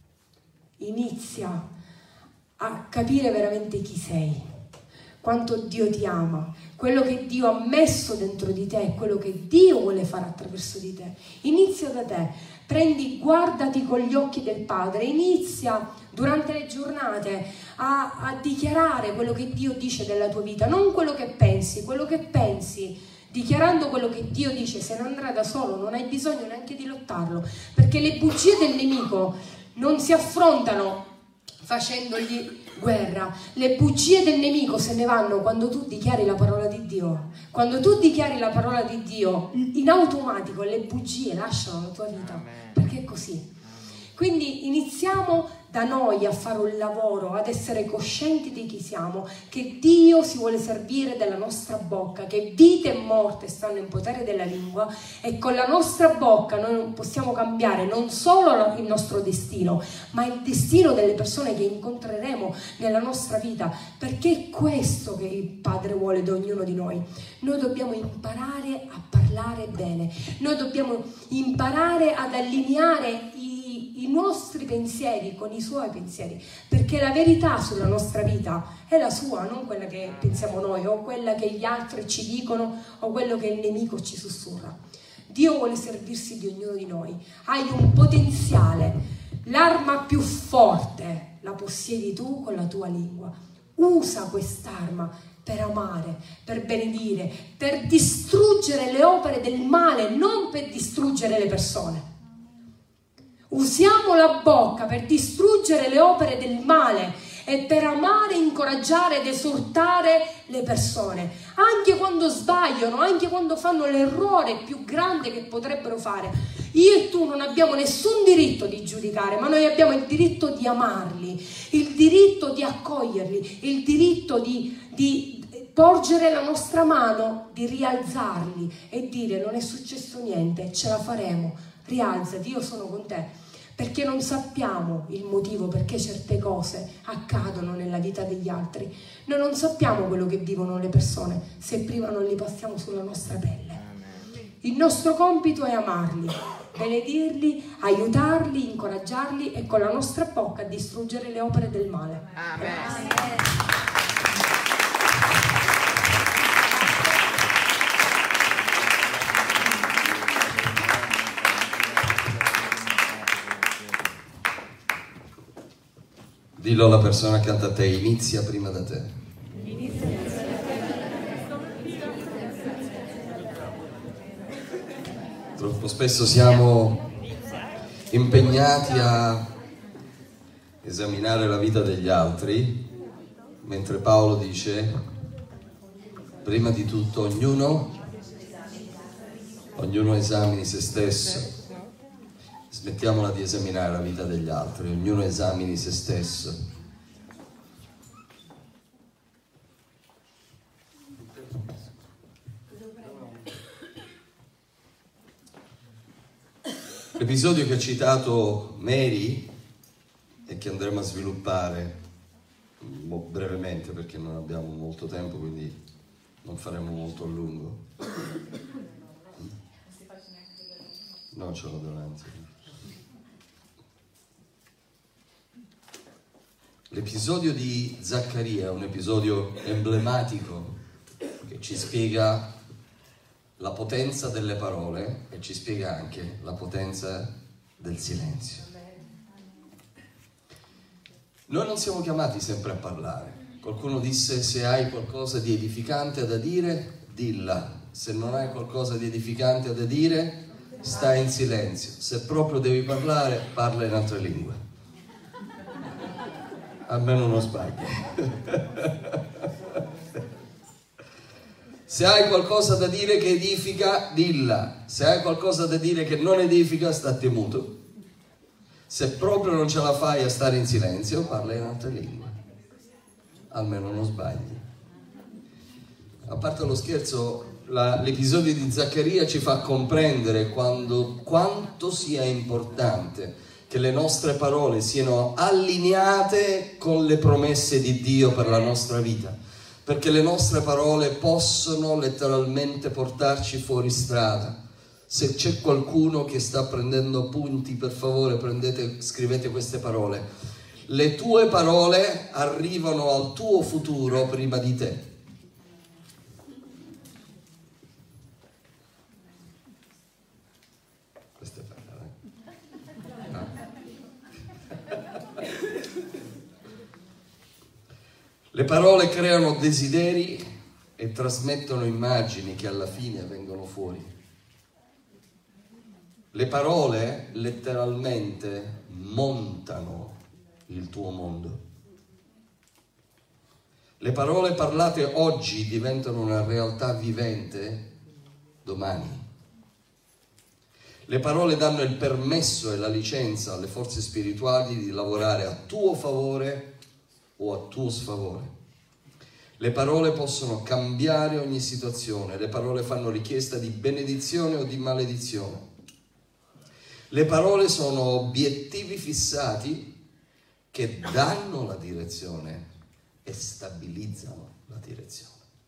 inizia a capire veramente chi sei, quanto Dio ti ama, quello che Dio ha messo dentro di te, quello che Dio vuole fare attraverso di te. Inizia da te, prendi, guardati con gli occhi del Padre, inizia durante le giornate a, a dichiarare quello che Dio dice della tua vita, non quello che pensi, quello che pensi, dichiarando quello che Dio dice, se ne andrà da solo, non hai bisogno neanche di lottarlo, perché le bugie del nemico non si affrontano facendogli guerra. Le bugie del nemico se ne vanno quando tu dichiari la parola di Dio. Quando tu dichiari la parola di Dio, in automatico le bugie lasciano la tua vita, perché è così. Quindi iniziamo da noi a fare un lavoro, ad essere coscienti di chi siamo, che Dio si vuole servire della nostra bocca, che vite e morte stanno in potere della lingua, e con la nostra bocca noi possiamo cambiare non solo il nostro destino, ma il destino delle persone che incontreremo nella nostra vita, perché è questo che il Padre vuole da ognuno di noi. Noi dobbiamo imparare a parlare bene, noi dobbiamo imparare ad allineare i i nostri pensieri con i suoi pensieri, perché la verità sulla nostra vita è la sua, non quella che pensiamo noi o quella che gli altri ci dicono o quello che il nemico ci sussurra. Dio vuole servirsi di ognuno di noi. Hai un potenziale, l'arma più forte la possiedi tu con la tua lingua. Usa quest'arma per amare, per benedire, per distruggere le opere del male, non per distruggere le persone. Usiamo la bocca per distruggere le opere del male e per amare, incoraggiare ed esortare le persone, anche quando sbagliano, anche quando fanno l'errore più grande che potrebbero fare. Io e tu non abbiamo nessun diritto di giudicare, ma noi abbiamo il diritto di amarli, il diritto di accoglierli, il diritto di, di porgere la nostra mano, di rialzarli e dire: non è successo niente, ce la faremo, rialzati, io sono con te. Perché non sappiamo il motivo perché certe cose accadono nella vita degli altri. Noi non sappiamo quello che vivono le persone se prima non li passiamo sulla nostra pelle. Il nostro compito è amarli, benedirli, aiutarli, incoraggiarli e con la nostra bocca distruggere le opere del male. Amen. Amen. Dillo alla persona accanto a te: inizia prima da te. Troppo spesso siamo impegnati a esaminare la vita degli altri, mentre Paolo dice: prima di tutto ognuno, ognuno esamini se stesso. Smettiamola di esaminare la vita degli altri, ognuno esamini se stesso. L'episodio che ha citato Mary e che andremo a sviluppare brevemente perché non abbiamo molto tempo, quindi non faremo molto a lungo. No, ce l'ho davanti. L'episodio di Zaccaria è un episodio emblematico che ci spiega la potenza delle parole e ci spiega anche la potenza del silenzio. Noi non siamo chiamati sempre a parlare. Qualcuno disse: se hai qualcosa di edificante da dire, dilla. Se non hai qualcosa di edificante da dire, stai in silenzio. Se proprio devi parlare, parla in altre lingue. Almeno non sbagli. Se hai qualcosa da dire che edifica, dilla. Se hai qualcosa da dire che non edifica, state muto. Se proprio non ce la fai a stare in silenzio, parla in altre lingue. Almeno non sbagli. a parte lo scherzo, la, l'episodio di Zaccaria ci fa comprendere quando, quanto sia importante che le nostre parole siano allineate con le promesse di Dio per la nostra vita, perché le nostre parole possono letteralmente portarci fuori strada. Se c'è qualcuno che sta prendendo appunti, per favore prendete, scrivete queste parole. Le tue parole arrivano al tuo futuro prima di te. Questa è bella, eh? No. Le parole creano desideri e trasmettono immagini che alla fine vengono fuori. Le parole letteralmente montano il tuo mondo. Le parole parlate oggi diventano una realtà vivente domani. Le parole danno il permesso e la licenza alle forze spirituali di lavorare a tuo favore o a tuo sfavore. Le parole possono cambiare ogni situazione. Le parole fanno richiesta di benedizione o di maledizione. Le parole sono obiettivi fissati che danno la direzione e stabilizzano la direzione.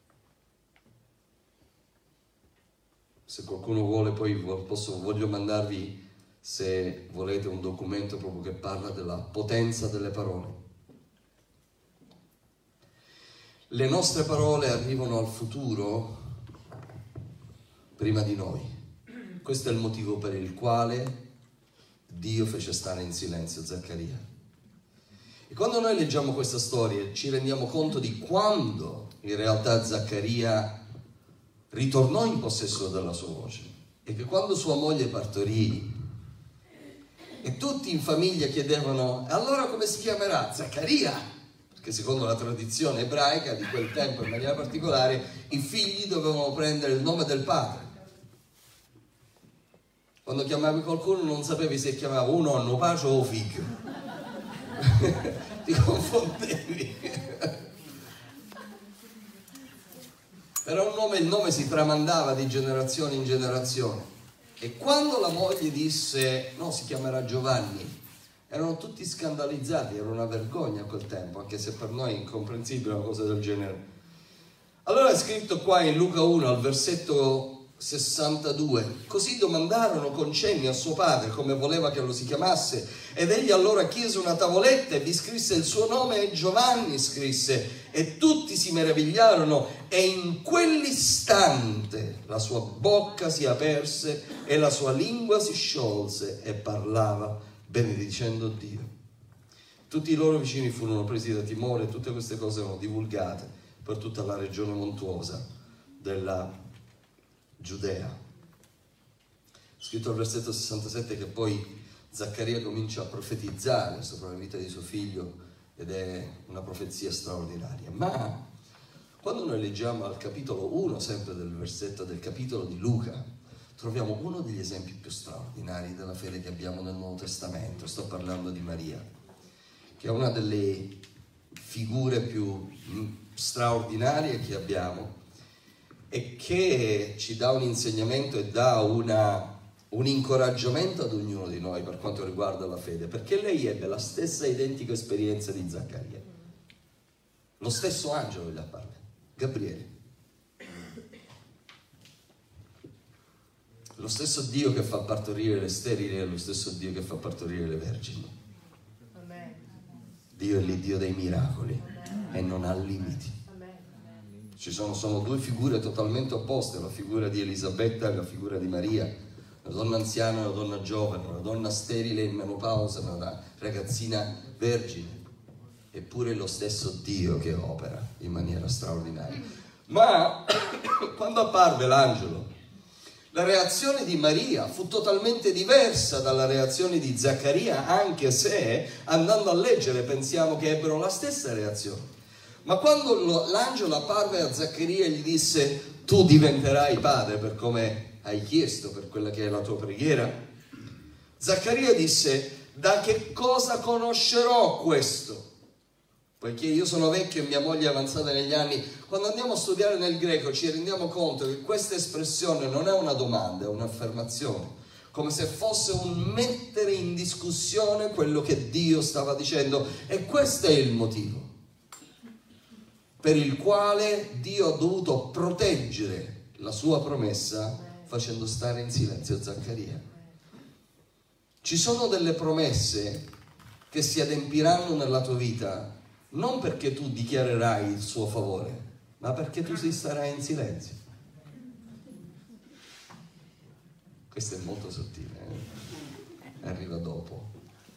Se qualcuno vuole, poi posso, voglio mandarvi, se volete, un documento proprio che parla della potenza delle parole. Le nostre parole arrivano al futuro prima di noi. Questo è il motivo per il quale Dio fece stare in silenzio Zaccaria. E quando noi leggiamo questa storia ci rendiamo conto di quando in realtà Zaccaria ritornò in possesso della sua voce, e che quando sua moglie partorì e tutti in famiglia chiedevano: allora come si chiamerà? Zaccaria, perché secondo la tradizione ebraica di quel tempo in maniera particolare i figli dovevano prendere il nome del padre. Quando chiamavi qualcuno non sapevi se chiamava un nonno, pace o figlio. Ti confondevi. Però un nome, il nome si tramandava di generazione in generazione. E quando la moglie disse no, si chiamerà Giovanni, erano tutti scandalizzati, era una vergogna a quel tempo, anche se per noi è incomprensibile una cosa del genere. Allora è scritto qua in Luca uno al versetto sessantadue: così domandarono con cenni a suo padre come voleva che lo si chiamasse, ed egli allora chiese una tavoletta e vi scrisse il suo nome, e Giovanni scrisse, e tutti si meravigliarono, e in quell'istante la sua bocca si aperse e la sua lingua si sciolse e parlava benedicendo Dio. Tutti i loro vicini furono presi da timore e tutte queste cose erano divulgate per tutta la regione montuosa della Giudea. Scritto al versetto sessantasette che poi Zaccaria comincia a profetizzare sopra la vita di suo figlio, ed è una profezia straordinaria. Ma quando noi leggiamo al capitolo uno, sempre del versetto del capitolo di Luca, troviamo uno degli esempi più straordinari della fede che abbiamo nel Nuovo Testamento. Sto parlando di Maria, che è una delle figure più straordinarie che abbiamo, e che ci dà un insegnamento e dà una, un incoraggiamento ad ognuno di noi per quanto riguarda la fede, perché lei ebbe la stessa identica esperienza di Zaccaria. Lo stesso angelo gli apparve, Gabriele. Lo stesso Dio che fa partorire le sterili è lo stesso Dio che fa partorire le vergini. Dio è l'Iddio dei miracoli e non ha limiti. Ci sono, sono due figure totalmente opposte, la figura di Elisabetta e la figura di Maria, una donna anziana e una donna giovane, una donna sterile in menopausa, una ragazzina vergine. Eppure è lo stesso Dio che opera in maniera straordinaria. Ma quando apparve l'angelo, la reazione di Maria fu totalmente diversa dalla reazione di Zaccaria, anche se andando a leggere pensiamo che ebbero la stessa reazione. Ma quando l'angelo apparve a Zaccaria e gli disse: tu diventerai padre per come hai chiesto, per quella che è la tua preghiera, Zaccaria disse: da che cosa conoscerò questo? Poiché io sono vecchio e mia moglie è avanzata negli anni, quando andiamo a studiare nel greco ci rendiamo conto che questa espressione non è una domanda, è un'affermazione, come se fosse un mettere in discussione quello che Dio stava dicendo. E questo è il motivo per il quale Dio ha dovuto proteggere la sua promessa facendo stare in silenzio Zaccaria. Ci sono delle promesse che si adempiranno nella tua vita non perché tu dichiarerai il suo favore, ma perché tu si starai in silenzio. Questo è molto sottile, eh? Arriva dopo.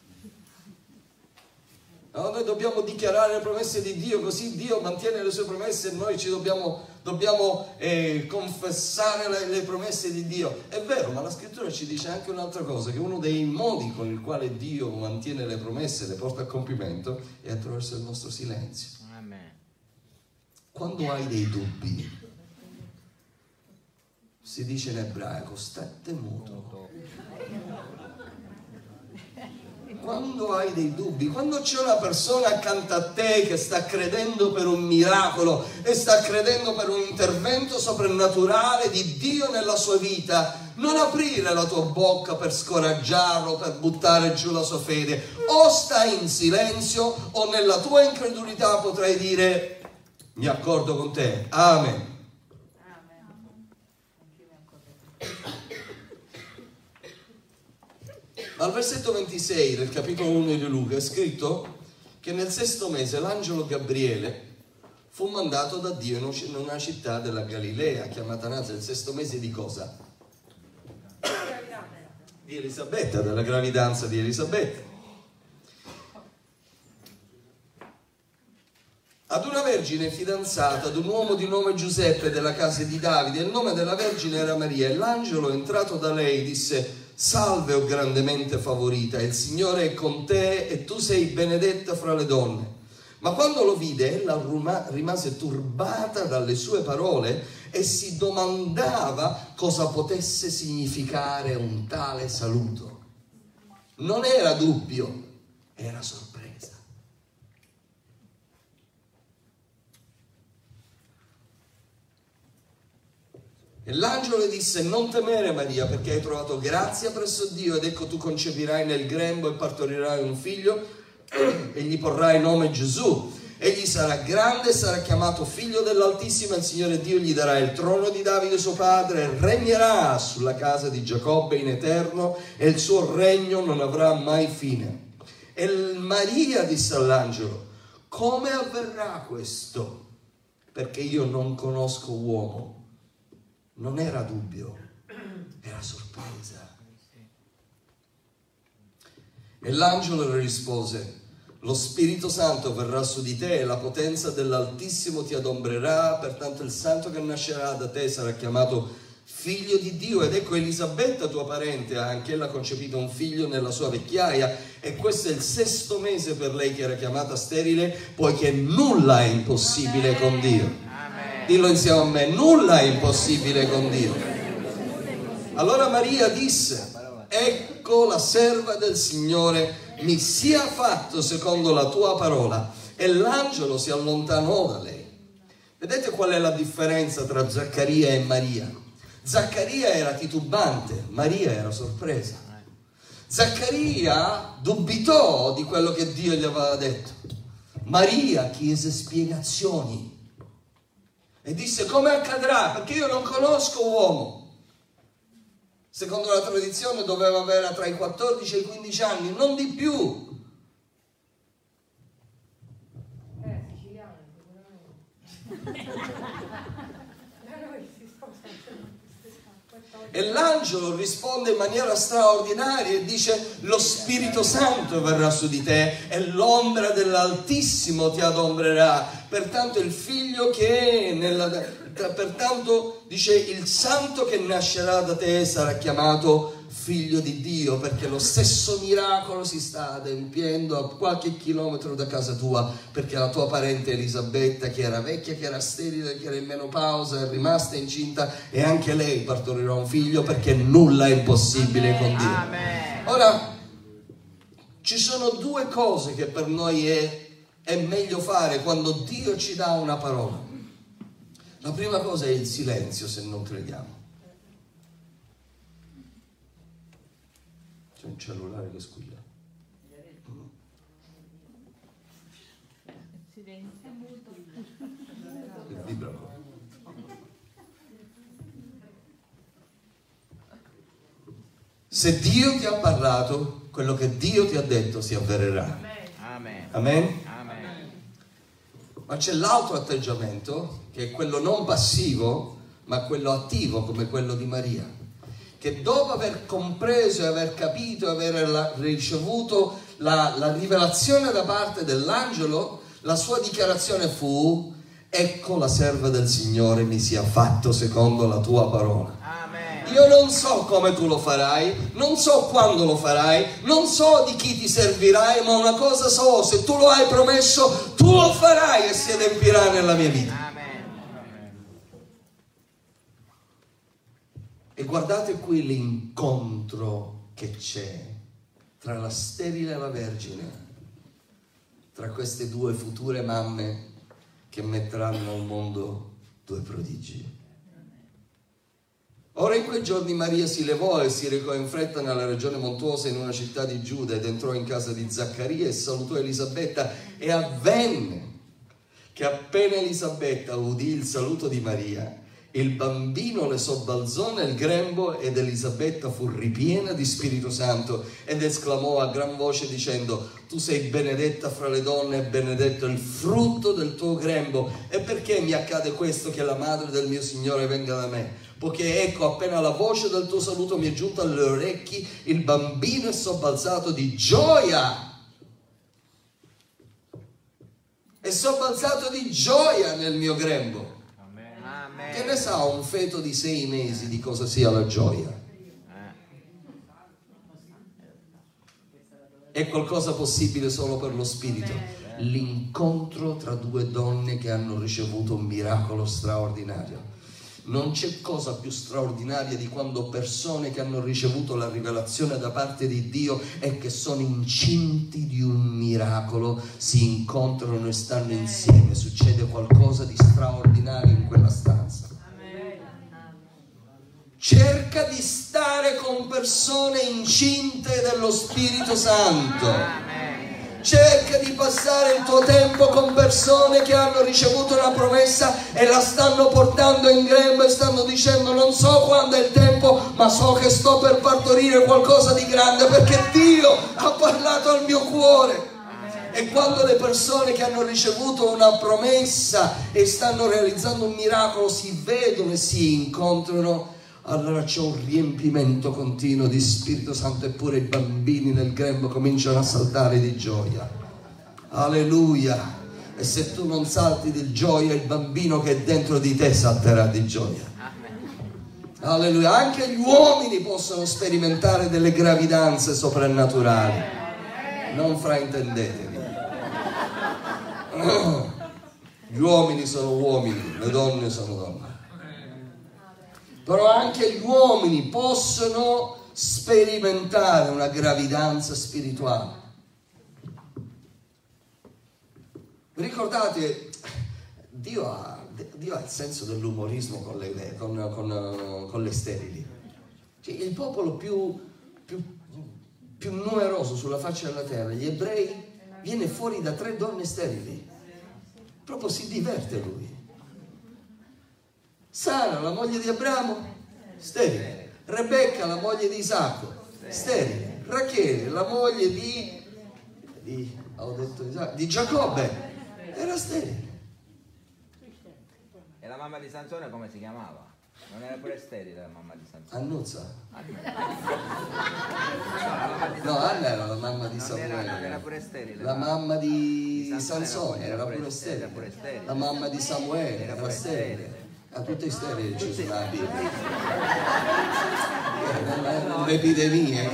No, noi dobbiamo dichiarare le promesse di Dio, così Dio mantiene le sue promesse e noi ci dobbiamo, dobbiamo eh, confessare le, le promesse di Dio. È vero, ma la scrittura ci dice anche un'altra cosa, che uno dei modi con il quale Dio mantiene le promesse e le porta a compimento è attraverso il nostro silenzio. Amen. Quando hai dei dubbi, si dice in ebraico, state muto. Quando hai dei dubbi, quando c'è una persona accanto a te che sta credendo per un miracolo e sta credendo per un intervento soprannaturale di Dio nella sua vita, non aprire la tua bocca per scoraggiarlo, per buttare giù la sua fede. O stai in silenzio o nella tua incredulità potrai dire mi accordo con te. Amen. Al versetto ventisei del capitolo uno di Luca è scritto che nel sesto mese l'angelo Gabriele fu mandato da Dio in una città della Galilea chiamata Nazareth. Il sesto mese di cosa? Di Elisabetta, della gravidanza di Elisabetta. Ad una vergine fidanzata ad un uomo di nome Giuseppe della casa di Davide, il nome della vergine era Maria, e l'angelo entrato da lei disse: salve, o grandemente favorita, il Signore è con te e tu sei benedetta fra le donne. Ma quando lo vide, ella rimase turbata dalle sue parole e si domandava cosa potesse significare un tale saluto. Non era dubbio, era sorpresa. E l'angelo le disse: non temere Maria, perché hai trovato grazia presso Dio, ed ecco tu concepirai nel grembo e partorirai un figlio e gli porrai nome Gesù. Egli sarà grande e sarà chiamato figlio dell'Altissimo, e il Signore Dio gli darà il trono di Davide suo padre e regnerà sulla casa di Giacobbe in eterno, e il suo regno non avrà mai fine. E Maria disse all'angelo: come avverrà questo? Perché io non conosco uomo. Non era dubbio, era sorpresa. E l'angelo le rispose: lo Spirito Santo verrà su di te e la potenza dell'Altissimo ti adombrerà, pertanto il santo che nascerà da te sarà chiamato figlio di Dio. Ed ecco Elisabetta tua parente ha anch'ella concepito un figlio nella sua vecchiaia, e questo è il sesto mese per lei che era chiamata sterile, poiché nulla è impossibile con Dio. Dillo insieme a me: nulla è impossibile con Dio. Allora Maria disse: ecco la serva del Signore, mi sia fatto secondo la tua parola. E l'angelo si allontanò da lei. Vedete qual è la differenza tra Zaccaria e Maria? Zaccaria era titubante, Maria era sorpresa. Zaccaria dubitò di quello che Dio gli aveva detto. Maria chiese spiegazioni e disse: come accadrà? Perché io non conosco uomo. Secondo la tradizione doveva avere tra i quattordici e i quindici anni, non di più. Eh, siciliano, sicuramente. E l'angelo risponde in maniera straordinaria e dice: lo Spirito Santo verrà su di te e l'ombra dell'Altissimo ti adombrerà. Pertanto il figlio che è nella, pertanto dice il santo che nascerà da te sarà chiamato figlio di Dio, perché lo stesso miracolo si sta adempiendo a qualche chilometro da casa tua, perché la tua parente Elisabetta, che era vecchia, che era sterile, che era in menopausa, è rimasta incinta, e anche lei partorirà un figlio, perché nulla è impossibile con Dio. Amen. Ora, ci sono due cose che per noi è è meglio fare quando Dio ci dà una parola? La prima cosa è il silenzio, se non crediamo. C'è un cellulare che squilla. Che vibra. Se Dio ti ha parlato, quello che Dio ti ha detto si avvererà. Amen. Amen. Amen. Ma c'è l'altro atteggiamento, che è quello non passivo, ma quello attivo, come quello di Maria, che dopo aver compreso e aver capito e aver la, ricevuto la, la rivelazione da parte dell'angelo, la sua dichiarazione fu: ecco la serva del Signore, mi sia fatto secondo la tua parola. Io non so come tu lo farai, non so quando lo farai, non so di chi ti servirai, ma una cosa so: se tu lo hai promesso, tu lo farai e si adempirà nella mia vita. E guardate qui l'incontro che c'è tra la sterile e la vergine, tra queste due future mamme che metteranno al mondo due prodigi. Ora in quei giorni Maria si levò e si recò in fretta nella regione montuosa in una città di Giuda ed entrò in casa di Zaccaria e salutò Elisabetta, e avvenne che appena Elisabetta udì il saluto di Maria, il bambino le sobbalzò nel grembo ed Elisabetta fu ripiena di Spirito Santo ed esclamò a gran voce dicendo: tu sei benedetta fra le donne e benedetto il frutto del tuo grembo. E perché mi accade questo, che la madre del mio Signore venga da me? Poiché ecco, appena la voce del tuo saluto mi è giunta alle orecchi, il bambino è sobbalzato di gioia. È sobbalzato di gioia nel mio grembo. Amen. Che ne sa un feto di sei mesi di cosa sia la gioia? È qualcosa possibile solo per lo Spirito. L'incontro tra due donne che hanno ricevuto un miracolo straordinario. Non c'è cosa più straordinaria di quando persone che hanno ricevuto la rivelazione da parte di Dio e che sono incinti di un miracolo si incontrano e stanno insieme. Succede qualcosa di straordinario in quella stanza. Cerca di stare con persone incinte dello Spirito Santo. Cerca di passare il tuo tempo con persone che hanno ricevuto una promessa e la stanno portando in grembo e stanno dicendo: non so quando è il tempo, ma so che sto per partorire qualcosa di grande, perché Dio ha parlato al mio cuore. E quando le persone che hanno ricevuto una promessa e stanno realizzando un miracolo si vedono e si incontrano, allora c'è un riempimento continuo di Spirito Santo, eppure i bambini nel grembo cominciano a saltare di gioia. Alleluia! E se tu non salti di gioia, il bambino che è dentro di te salterà di gioia. Alleluia! Anche gli uomini possono sperimentare delle gravidanze soprannaturali. Non fraintendetevi. Gli uomini sono uomini, le donne sono donne. Però anche gli uomini possono sperimentare una gravidanza spirituale. Ricordate, Dio ha, Dio ha il senso dell'umorismo con le, con, con, con le sterili. Cioè, il popolo più, più, più numeroso sulla faccia della terra, gli ebrei, viene fuori da tre donne sterili. Proprio si diverte lui. Sara, la moglie di Abramo, sterile. Rebecca, la moglie di Isacco, sterile. Rachele, la moglie di, di, ho detto Isacco, di Giacobbe, era sterile. E la mamma di Sansone come si chiamava? Non era pure sterile la mamma di Sansone? Annuzza. Anna. No, Anna era la mamma di non Samuele. Era, non era pure sterile. La mamma di, di Sansone, Sansone era, era pure sterile. Era pure sterile. La mamma di Samuele era, era sterile. sterile. A tutte le sterili ci sono la Bibbia. Un'epidemia.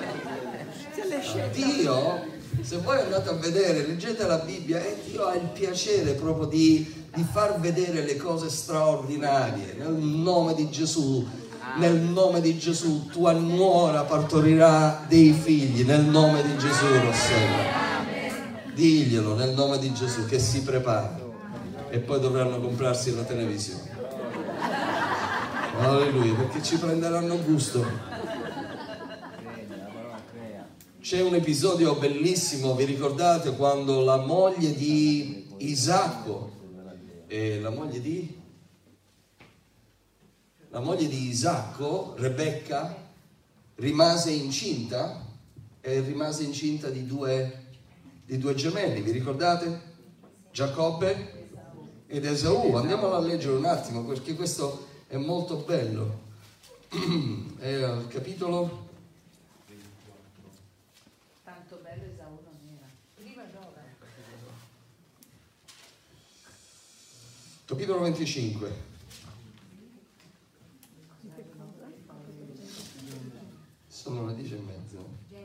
Dio, se voi andate a vedere, leggete la Bibbia, e Dio ha il piacere proprio di, di far vedere le cose straordinarie. Nel nome di Gesù, nel nome di Gesù, tua nuora partorirà dei figli, nel nome di Gesù, Rossella. Diglielo nel nome di Gesù che si prepara e poi dovranno comprarsi la televisione. Alleluia, perché ci prenderanno gusto. C'è un episodio bellissimo, vi ricordate quando la moglie di Isacco e la moglie di la moglie di Isacco, Rebecca, rimase incinta e rimase incinta di due, di due gemelli, vi ricordate? Giacobbe ed Esaù. Andiamolo a leggere un attimo perché questo è molto bello. È al capitolo Tanto bello Esaù non era. Prima dove? capitolo venticinque. Sono le dieci e mezza.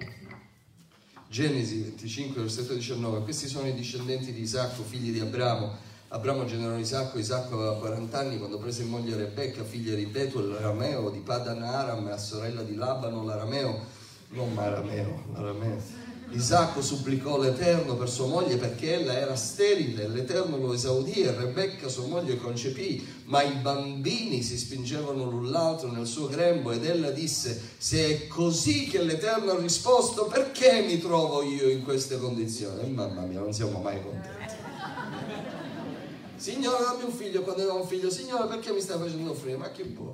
Genesi venticinque, versetto diciannove. Questi sono i discendenti di Isacco, figli di Abramo. Abramo generò Isacco. Isacco aveva quaranta anni quando prese in moglie Rebecca, figlia di Betuel l'arameo, di Padan Aram, a sorella di Labano l'arameo. Non arameo, l'arameo. Isacco supplicò l'Eterno per sua moglie perché ella era sterile. L'Eterno lo esaudì e Rebecca sua moglie concepì, ma i bambini si spingevano l'un l'altro nel suo grembo ed ella disse: se è così che l'Eterno ha risposto, perché mi trovo io in queste condizioni? E mamma mia, non siamo mai contenti. Signore, dammi un figlio. Quando aveva un figlio: Signore, perché mi stai facendo offrire? Ma che vuoi?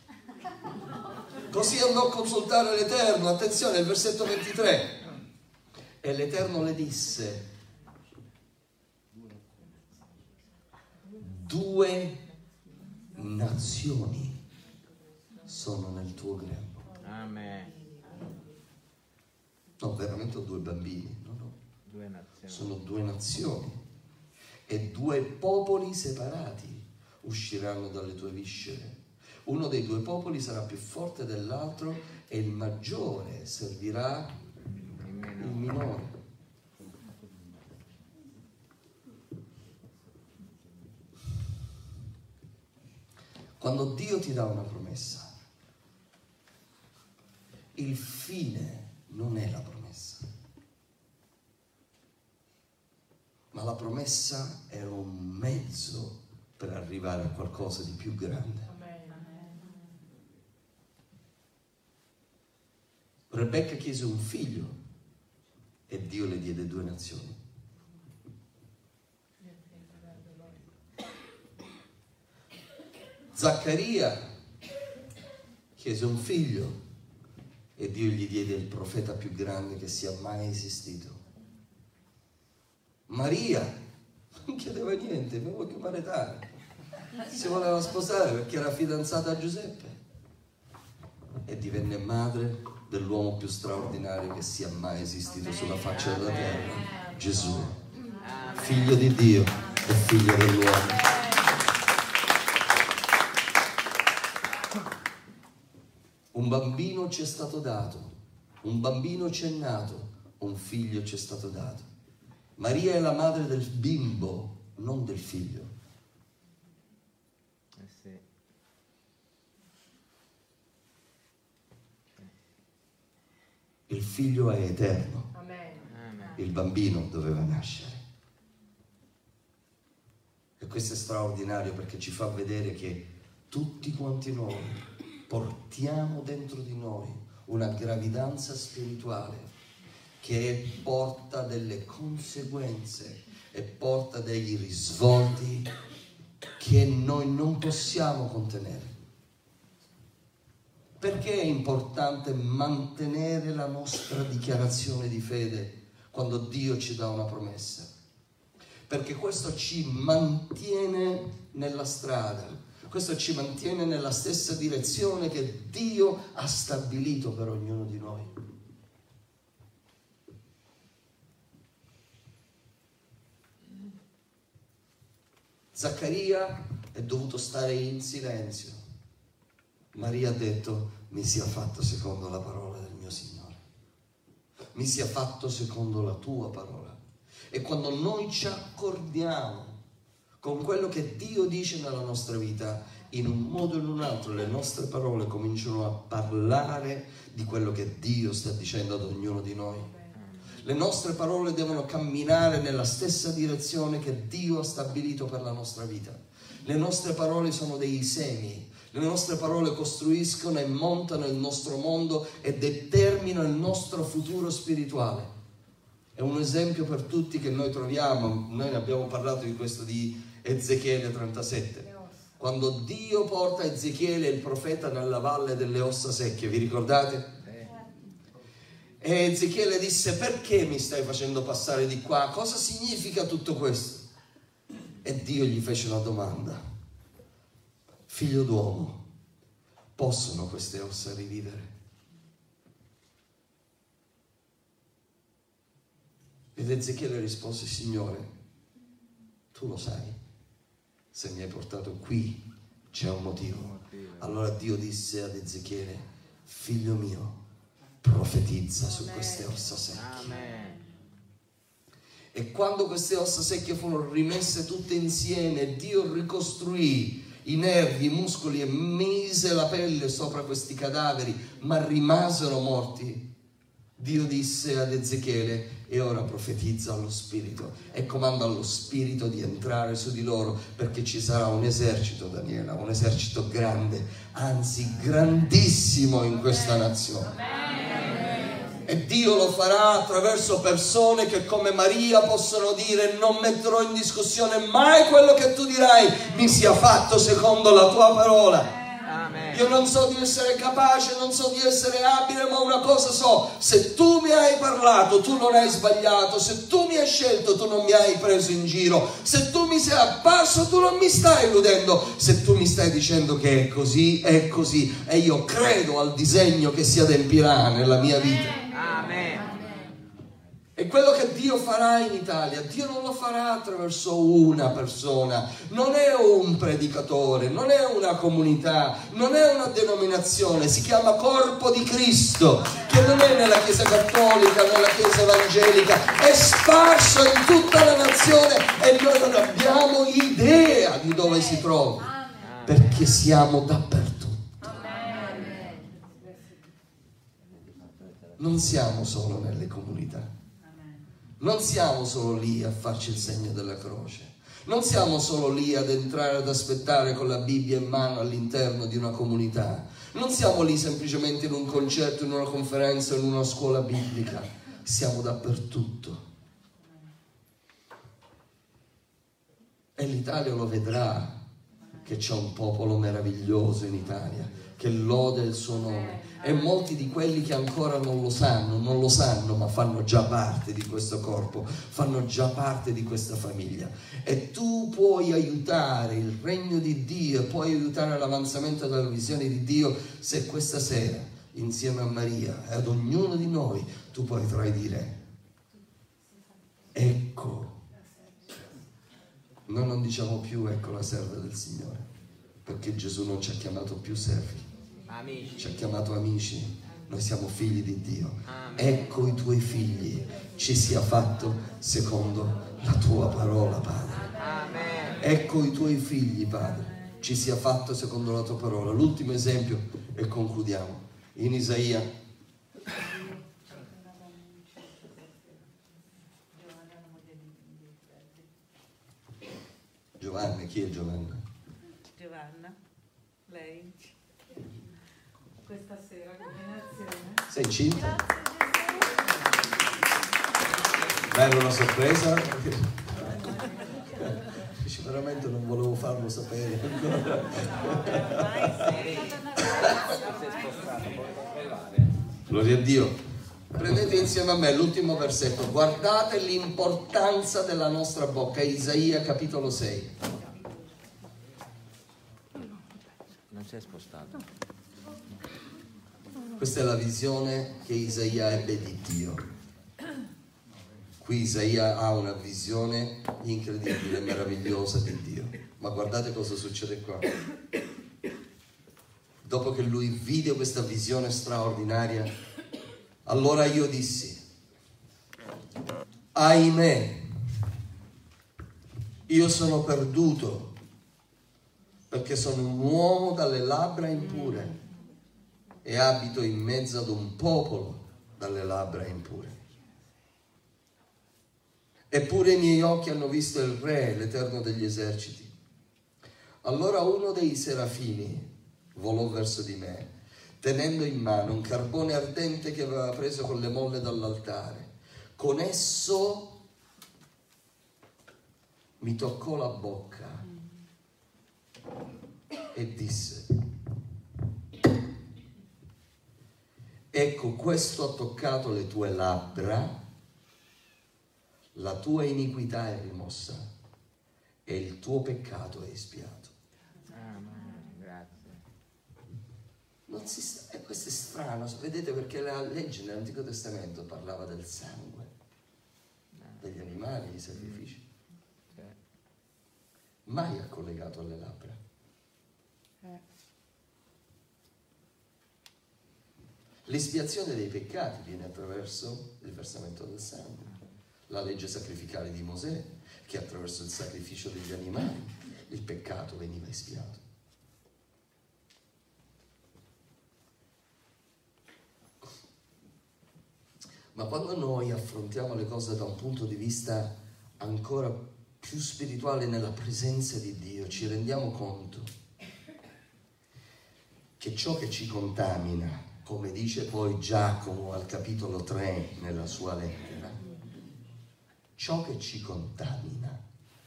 Così andò a consultare l'Eterno. Attenzione, il versetto ventitré. E l'Eterno le disse: due nazioni sono nel tuo grembo. Amen. No, veramente ho due bambini. No, no. Due nazioni. Sono due nazioni e due popoli separati usciranno dalle tue viscere. Uno dei due popoli sarà più forte dell'altro e il maggiore servirà il minore. Quando Dio ti dà una promessa, il fine non è la promessa, ma la promessa è un mezzo per arrivare a qualcosa di più grande. Rebecca chiese un figlio e Dio le diede due nazioni. Zaccaria chiese un figlio e Dio gli diede il profeta più grande che sia mai esistito. Maria non chiedeva niente, non vuoi che maritare, si voleva sposare perché era fidanzata a Giuseppe e divenne madre dell'uomo più straordinario che sia mai esistito sulla faccia della terra, Gesù, figlio di Dio e figlio dell'uomo. Un bambino ci è stato dato, un bambino ci è nato, un figlio ci è stato dato. Maria è la madre del bimbo, non del figlio. Eh sì. Il figlio è eterno. Amen. Il bambino doveva nascere. E questo è straordinario perché ci fa vedere che tutti quanti noi portiamo dentro di noi una gravidanza spirituale che porta delle conseguenze e porta degli risvolti che noi non possiamo contenere. Perché è importante mantenere la nostra dichiarazione di fede quando Dio ci dà una promessa? Perché questo ci mantiene nella strada. Questo ci mantiene nella stessa direzione che Dio ha stabilito per ognuno di noi. Zaccaria è dovuto stare in silenzio. Maria ha detto: mi sia fatto secondo la parola del mio Signore. Mi sia fatto secondo la tua parola. E quando noi ci accordiamo con quello che Dio dice nella nostra vita, in un modo o in un altro le nostre parole cominciano a parlare di quello che Dio sta dicendo ad ognuno di noi. Le nostre parole devono camminare nella stessa direzione che Dio ha stabilito per la nostra vita. Le nostre parole sono dei semi. Le nostre parole costruiscono e montano il nostro mondo e determinano il nostro futuro spirituale. È un esempio per tutti che noi troviamo, noi ne abbiamo parlato di questo di Ezechiele trentasette. Quando Dio porta Ezechiele il profeta nella valle delle ossa secche, vi ricordate? E Ezechiele disse: perché mi stai facendo passare di qua? Cosa significa tutto questo? E Dio gli fece una domanda: figlio d'uomo, possono queste ossa rivivere? Ed Ezechiele rispose: Signore, tu lo sai, se mi hai portato qui c'è un motivo. Allora Dio disse ad Ezechiele: figlio mio, profetizza su queste ossa secche. E quando queste ossa secche furono rimesse tutte insieme, Dio ricostruì i nervi, i muscoli e mise la pelle sopra questi cadaveri, ma rimasero morti. Dio disse ad Ezechiele: e ora profetizza allo spirito e comanda allo spirito di entrare su di loro, perché ci sarà un esercito, Daniela, un esercito grande, anzi grandissimo in questa nazione. E Dio lo farà attraverso persone che come Maria possono dire: non metterò in discussione mai quello che tu dirai, mi sia fatto secondo la tua parola. Io non so di essere capace, non so di essere abile, ma una cosa so: se tu mi hai parlato, tu non hai sbagliato. Se tu mi hai scelto, tu non mi hai preso in giro. Se tu mi sei apparso, tu non mi stai illudendo. Se tu mi stai dicendo che è così, è così. E io credo al disegno che si adempirà nella mia vita. E quello che Dio farà in Italia, Dio non lo farà attraverso una persona, non è un predicatore, non è una comunità, non è una denominazione, si chiama corpo di Cristo, che non è nella Chiesa cattolica, nella Chiesa evangelica, è sparso in tutta la nazione e noi non abbiamo idea di dove si trova, perché siamo dappertutto. Non siamo solo nelle comunità. Non siamo solo lì a farci il segno della croce, non siamo solo lì ad entrare ad aspettare con la Bibbia in mano all'interno di una comunità, non siamo lì semplicemente in un concerto, in una conferenza, in una scuola biblica, siamo dappertutto. E l'Italia lo vedrà che c'è un popolo meraviglioso in Italia, che lode il suo nome. E molti di quelli che ancora non lo sanno, non lo sanno, ma fanno già parte di questo corpo, fanno già parte di questa famiglia. E tu puoi aiutare il regno di Dio, puoi aiutare l'avanzamento della visione di Dio se questa sera, insieme a Maria e ad ognuno di noi, tu potrai dire: ecco, noi non diciamo più ecco la serva del Signore, perché Gesù non ci ha chiamato più servi. Amici. Ci ha chiamato amici, noi siamo figli di Dio. Amen. Ecco i tuoi figli, ci sia fatto secondo la tua parola, Padre. Amen. Ecco i tuoi figli, Padre, ci sia fatto secondo la tua parola. L'ultimo esempio e concludiamo. In Isaia Giovanna, chi è Giovanna? Giovanna, lei. Questa sera combinazione. Sei incinta? Bella una sorpresa. Dici, veramente non volevo farlo sapere. Gloria a Dio. Prendete insieme a me l'ultimo versetto. Guardate l'importanza della nostra bocca. Isaia capitolo sei. Non si è spostato. Questa è la visione che Isaia ebbe di Dio. Qui Isaia ha una visione incredibile, meravigliosa di Dio. Ma guardate cosa succede qua. Dopo che lui vide questa visione straordinaria, allora io dissi: ahimè, io sono perduto, perché sono un uomo dalle labbra impure e abito in mezzo ad un popolo dalle labbra impure. eppure i miei occhi hanno visto il Re, l'Eterno degli eserciti. Allora uno dei serafini volò verso di me, tenendo in mano un carbone ardente che aveva preso con le molle dall'altare. Con esso mi toccò la bocca e disse: ecco, questo ha toccato le tue labbra, la tua iniquità è rimossa e il tuo peccato è espiato. Ah, grazie. Non si sta, e questo è strano, vedete, perché la legge nell'Antico Testamento parlava del sangue, degli animali, dei sacrifici. Mai ha collegato alle labbra. L'espiazione dei peccati viene attraverso il versamento del sangue. La legge sacrificale di Mosè, che attraverso il sacrificio degli animali il peccato veniva espiato. Ma quando noi affrontiamo le cose da un punto di vista ancora più spirituale, nella presenza di Dio, ci rendiamo conto che ciò che ci contamina, come dice poi Giacomo al capitolo tre nella sua lettera, ciò che ci contamina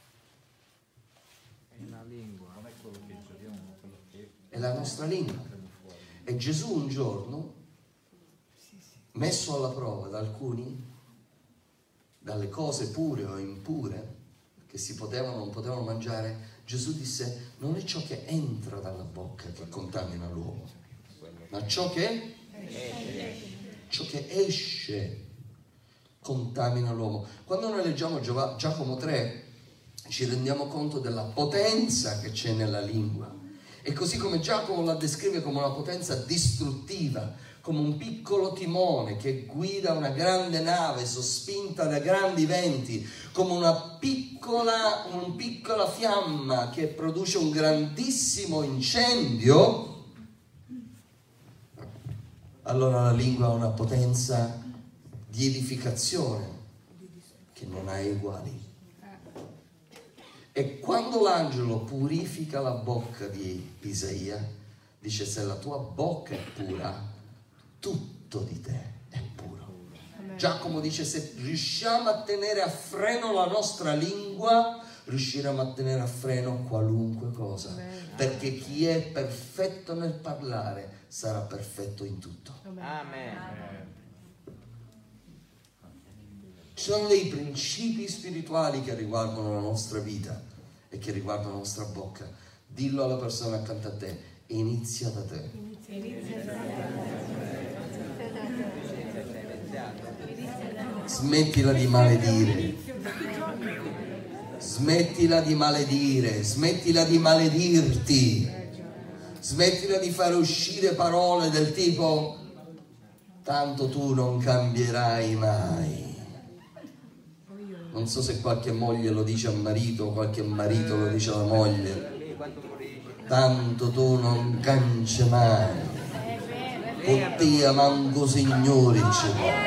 è la lingua, non è quello che giochiamo, quello che è la nostra lingua. E Gesù un giorno, messo alla prova da alcuni, dalle cose pure o impure che si potevano o non potevano mangiare, Gesù disse: non è ciò che entra dalla bocca che contamina l'uomo, ma ciò che ciò che esce contamina l'uomo. Quando noi leggiamo Giacomo tre ci rendiamo conto della potenza che c'è nella lingua, e così come Giacomo la descrive come una potenza distruttiva, come un piccolo timone che guida una grande nave sospinta da grandi venti, come una piccola, una piccola fiamma che produce un grandissimo incendio, allora la lingua ha una potenza di edificazione che non ha eguali. E quando l'angelo purifica la bocca di Isaia, dice: se la tua bocca è pura, tutto di te è puro. Amen. Giacomo dice: se riusciamo a tenere a freno la nostra lingua, riusciremo a tenere a freno qualunque cosa. Amen. Perché chi è perfetto nel parlare sarà perfetto in tutto. Amen. Amen. Ci sono dei principi spirituali che riguardano la nostra vita e che riguardano la nostra bocca. Dillo alla persona accanto a te: inizia da te. Inizia da te. Smettila di maledire. Smettila di maledire, smettila di maledirti. Smettila di fare uscire parole del tipo: tanto tu non cambierai mai. Non so se qualche moglie lo dice al marito o qualche marito lo dice alla moglie: tanto tu non canci mai. Oddio, manco signori ci vuole.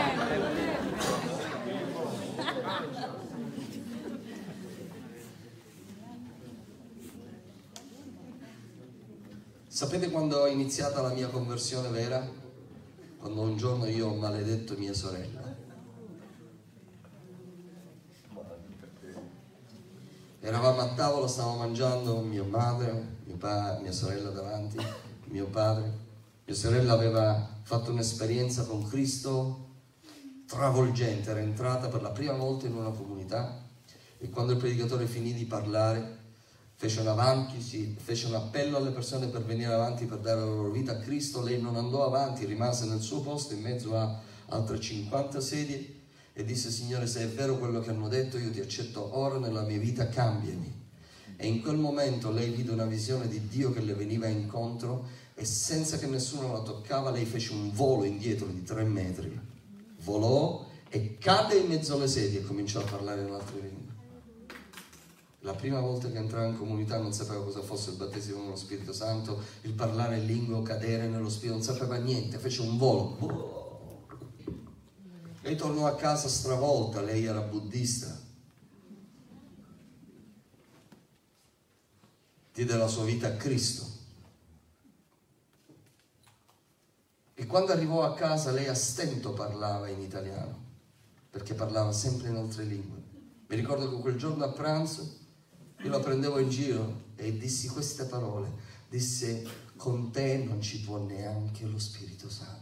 Sapete quando è iniziata la mia conversione vera? Quando un giorno io ho maledetto mia sorella. Eravamo a tavola, stavamo mangiando, mia madre, mio pa- mia sorella davanti, mio padre. Mia sorella aveva fatto un'esperienza con Cristo travolgente, era entrata per la prima volta in una comunità, e quando il predicatore finì di parlare fece un avanti, si fece un appello alle persone per venire avanti per dare la loro vita a Cristo. Lei non andò avanti, rimase nel suo posto in mezzo a altre cinquanta sedie e disse: Signore, se è vero quello che hanno detto, io ti accetto ora nella mia vita, cambiami. E in quel momento lei vide una visione di Dio che le veniva incontro, e senza che nessuno la toccava lei fece un volo indietro di tre metri, volò e cadde in mezzo alle sedie e cominciò a parlare in altre lingue. La prima volta che entrava in comunità non sapeva cosa fosse il battesimo nello Spirito Santo, il parlare in lingue o cadere nello Spirito, non sapeva niente, fece un volo. Lei tornò a casa stravolta, lei era buddista. Diede la sua vita a Cristo. E quando arrivò a casa lei a stento parlava in italiano, perché parlava sempre in altre lingue. Mi ricordo che quel giorno a pranzo io la prendevo in giro e dissi queste parole. Disse: con te non ci può neanche lo Spirito Santo.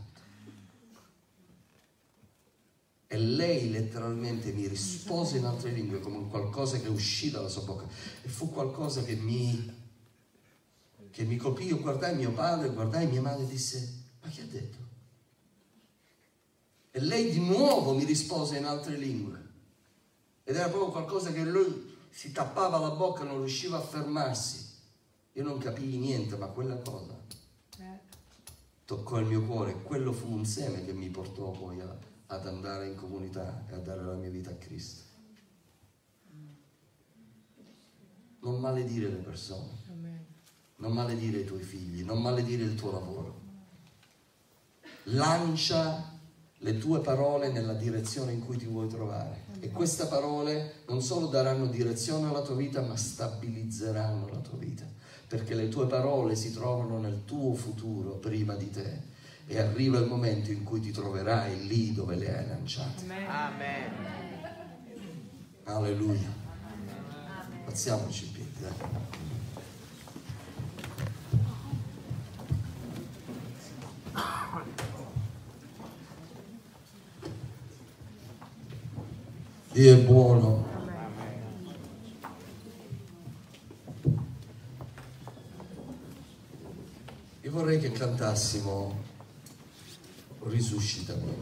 E lei letteralmente mi rispose in altre lingue come un qualcosa che uscì dalla sua bocca. E fu qualcosa che mi, che mi colpì. Io guardai mio padre, guardai mia madre e disse: ma che ha detto? E lei di nuovo mi rispose in altre lingue. Ed era proprio qualcosa che lui si tappava la bocca, non riusciva a fermarsi. Io non capii niente, ma quella cosa toccò il mio cuore. Quello fu un seme che mi portò poi a, ad andare in comunità e a dare la mia vita a Cristo. Non maledire le persone, non maledire i tuoi figli, non maledire il tuo lavoro. Lancia le tue parole nella direzione in cui ti vuoi trovare. E queste parole non solo daranno direzione alla tua vita, ma stabilizzeranno la tua vita. Perché le tue parole si trovano nel tuo futuro prima di te. E arriva il momento in cui ti troverai lì dove le hai lanciate. Amen. Alleluia. Alziamoci in piedi, dai. Dio è buono. Io vorrei che cantassimo Risuscitami.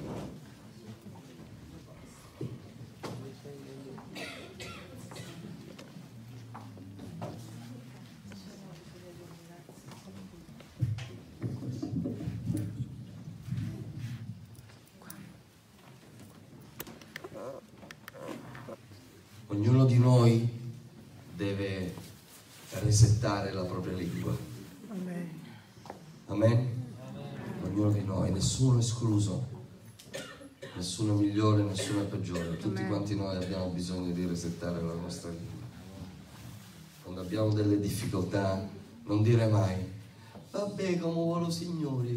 Ognuno di noi deve resettare la propria lingua. Amen. Amen. Ognuno di noi, nessuno escluso, nessuno migliore, nessuno peggiore. Tutti Amen. Quanti noi abbiamo bisogno di resettare la nostra lingua. Quando abbiamo delle difficoltà, non dire mai: vabbè, come vuole Signore.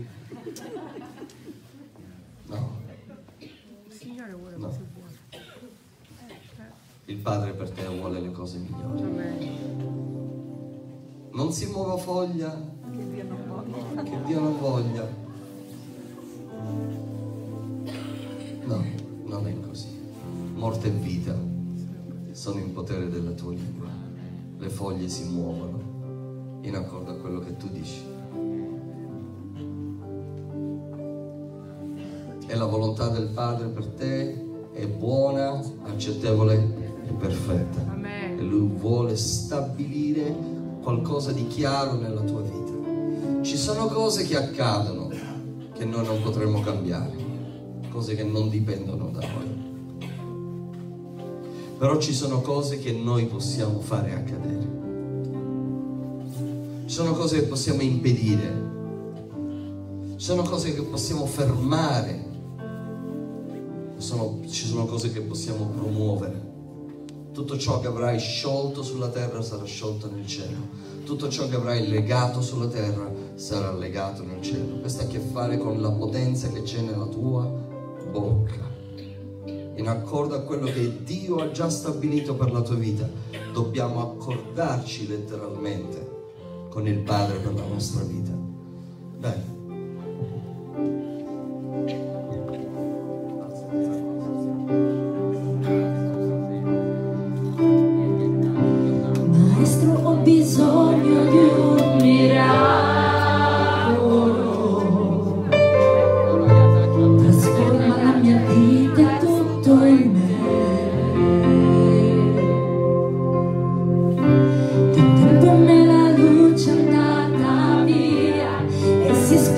No. Signore vuole No. così buono. Il Padre per te vuole le cose migliori. Non si muova foglia Che Dio non voglia. che Dio non voglia. No, non è così. Morte e vita sono in potere della tua lingua. Le foglie si muovono in accordo a quello che tu dici. E la volontà del Padre per te è buona, accettevole e perfetta. Amen. E Lui vuole stabilire qualcosa di chiaro nella tua vita. Ci sono cose che accadono che noi non potremo cambiare, cose che non dipendono da noi. Però ci sono cose che noi possiamo fare accadere. Ci sono cose che possiamo impedire. Ci sono cose che possiamo fermare. Sono, ci sono cose che possiamo promuovere. Tutto ciò che avrai sciolto sulla terra sarà sciolto nel cielo. Tutto ciò che avrai legato sulla terra sarà legato nel cielo. Questo ha a che fare con la potenza che c'è nella tua bocca. In accordo a quello che Dio ha già stabilito per la tua vita, dobbiamo accordarci letteralmente con il Padre per la nostra vita. Bene. Bisogno di un miracolo, trasforma la mia vita e tutto in me. Di tempo me la luce è andata via e si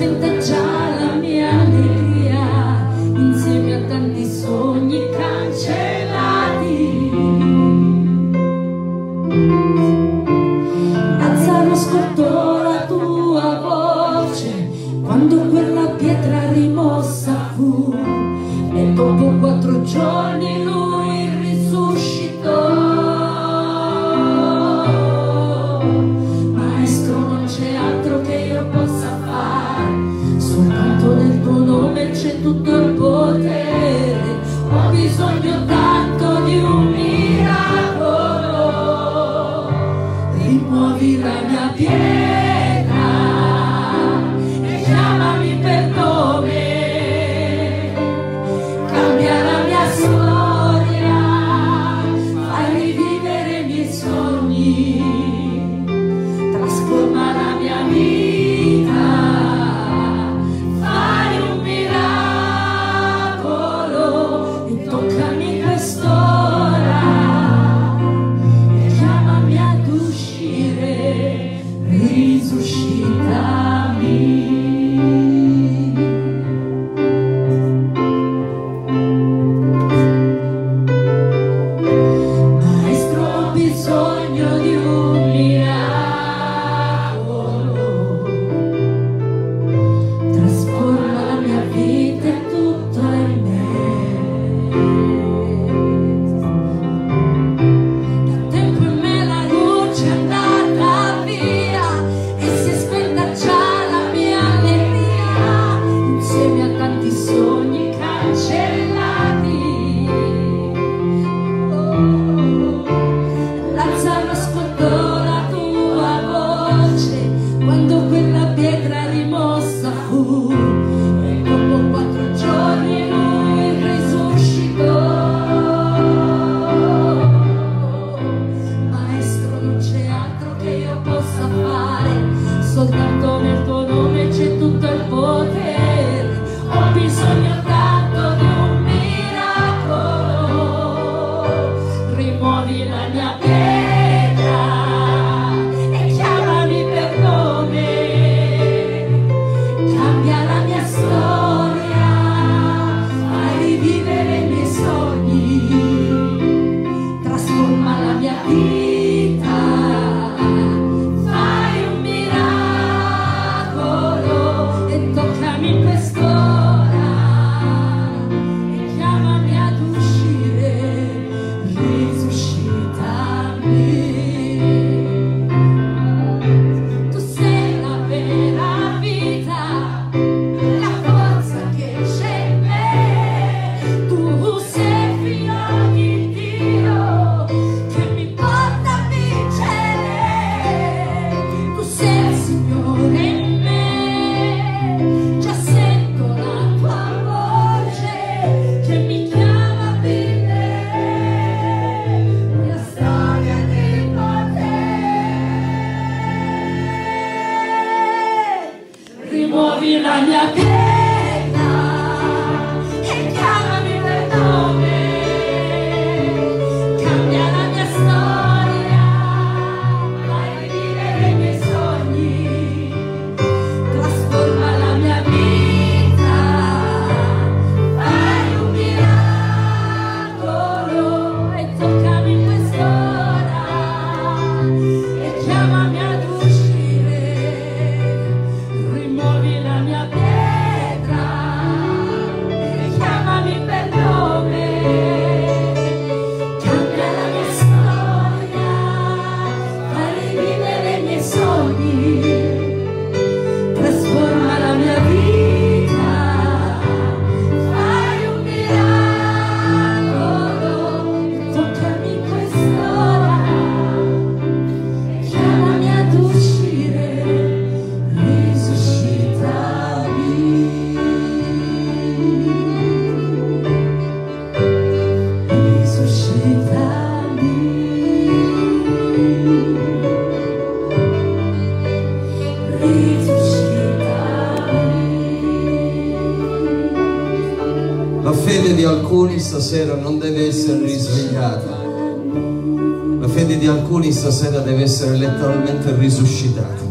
La fede di alcuni stasera non deve essere risvegliata. La fede di alcuni stasera deve essere letteralmente risuscitata.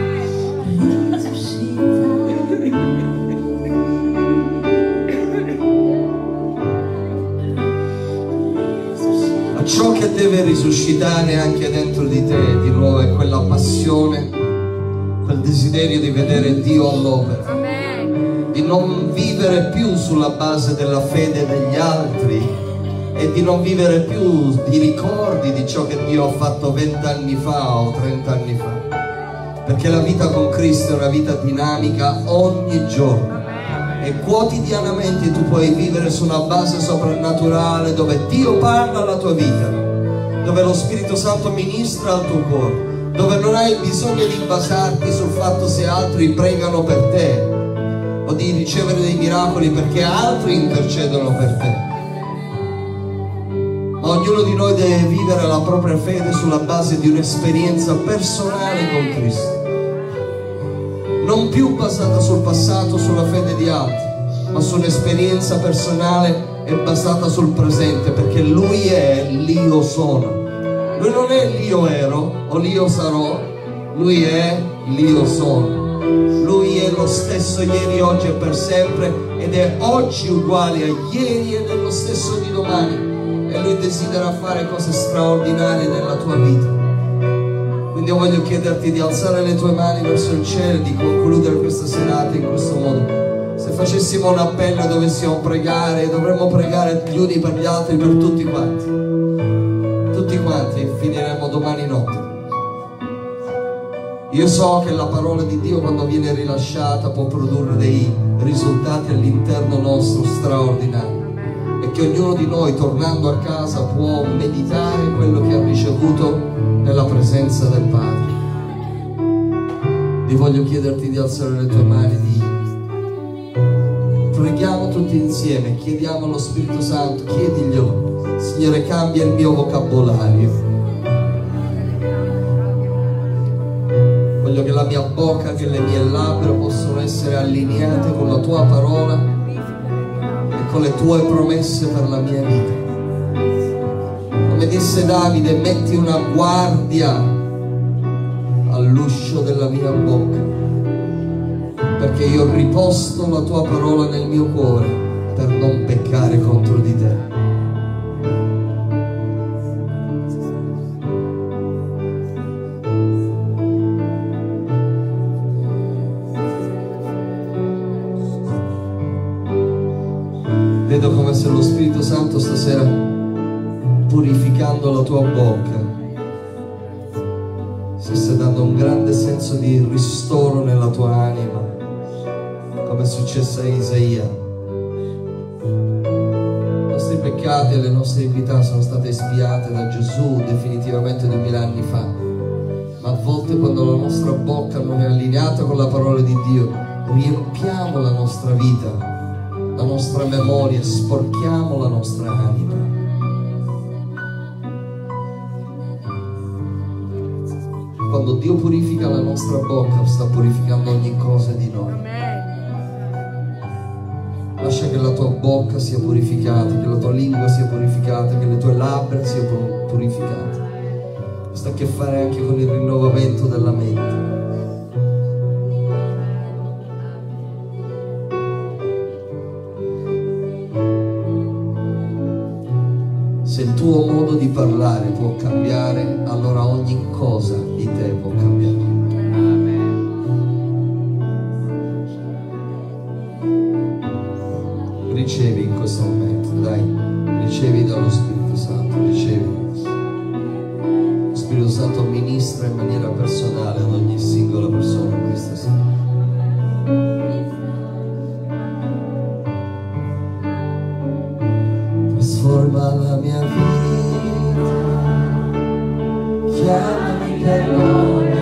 Ma ciò che deve risuscitare anche dentro di te di nuovo è quella passione, quel desiderio di vedere Dio all'opera, di non vivere più sulla base della fede degli altri e di non vivere più di ricordi di ciò che Dio ha fatto vent'anni fa o trent'anni fa, perché la vita con Cristo è una vita dinamica ogni giorno e quotidianamente tu puoi vivere su una base soprannaturale dove Dio parla alla tua vita, dove lo Spirito Santo ministra al tuo cuore, dove non hai bisogno di basarti sul fatto se altri pregano per te o di ricevere dei miracoli perché altri intercedono per te. Ma ognuno di noi deve vivere la propria fede sulla base di un'esperienza personale con Cristo, non più basata sul passato, sulla fede di altri, ma su un'esperienza personale e basata sul presente, perché Lui è l'Io sono. Lui non è l'Io ero o l'Io sarò, Lui è l'Io sono. Lui è lo stesso ieri, oggi e per sempre, ed è oggi uguale a ieri ed è lo stesso di domani. E Lui desidera fare cose straordinarie nella tua vita. Quindi io voglio chiederti di alzare le tue mani verso il cielo e di concludere questa serata in questo modo. Se facessimo un appello e dovessimo pregare, dovremmo pregare gli uni per gli altri, per tutti quanti. Tutti quanti finiremo domani notte. Io so che la parola di Dio, quando viene rilasciata, può produrre dei risultati all'interno nostro straordinari, e che ognuno di noi, tornando a casa, può meditare quello che ha ricevuto nella presenza del Padre. Ti voglio chiederti di alzare le tue mani, di preghiamo tutti insieme, chiediamo allo Spirito Santo, chiediglielo: Signore, cambia il mio vocabolario. Voglio che la mia bocca, che le mie labbra possano essere allineate con la tua parola e con le tue promesse per la mia vita. Come disse Davide, metti una guardia all'uscio della mia bocca, perché io ho riposto la tua parola nel mio cuore per non peccare contro di te. Vedo come se lo Spirito Santo stasera, purificando la tua bocca, stesse dando un grande senso di ristoro nella tua anima, come è successo a Isaia. I nostri peccati e le nostre iniquità sono state espiate da Gesù definitivamente duemila anni fa, ma a volte, quando la nostra bocca non è allineata con la parola di Dio, riempiamo la nostra vita, la nostra memoria, sporchiamo la nostra anima. Quando Dio purifica la nostra bocca, sta purificando ogni cosa di noi. Lascia che la tua bocca sia purificata, che la tua lingua sia purificata, che le tue labbra siano purificate. Questo ha a che fare anche con il rinnovamento della mente. Se il tuo modo di parlare può cambiare, allora ogni cosa di te può cambiare. Ricevi in questo momento, dai, ricevi dallo Spirito Santo, ricevi. Lo Spirito Santo ministra in maniera personale ad ogni singola persona questa sera. Trasforma la mia vita, chiamami per nome,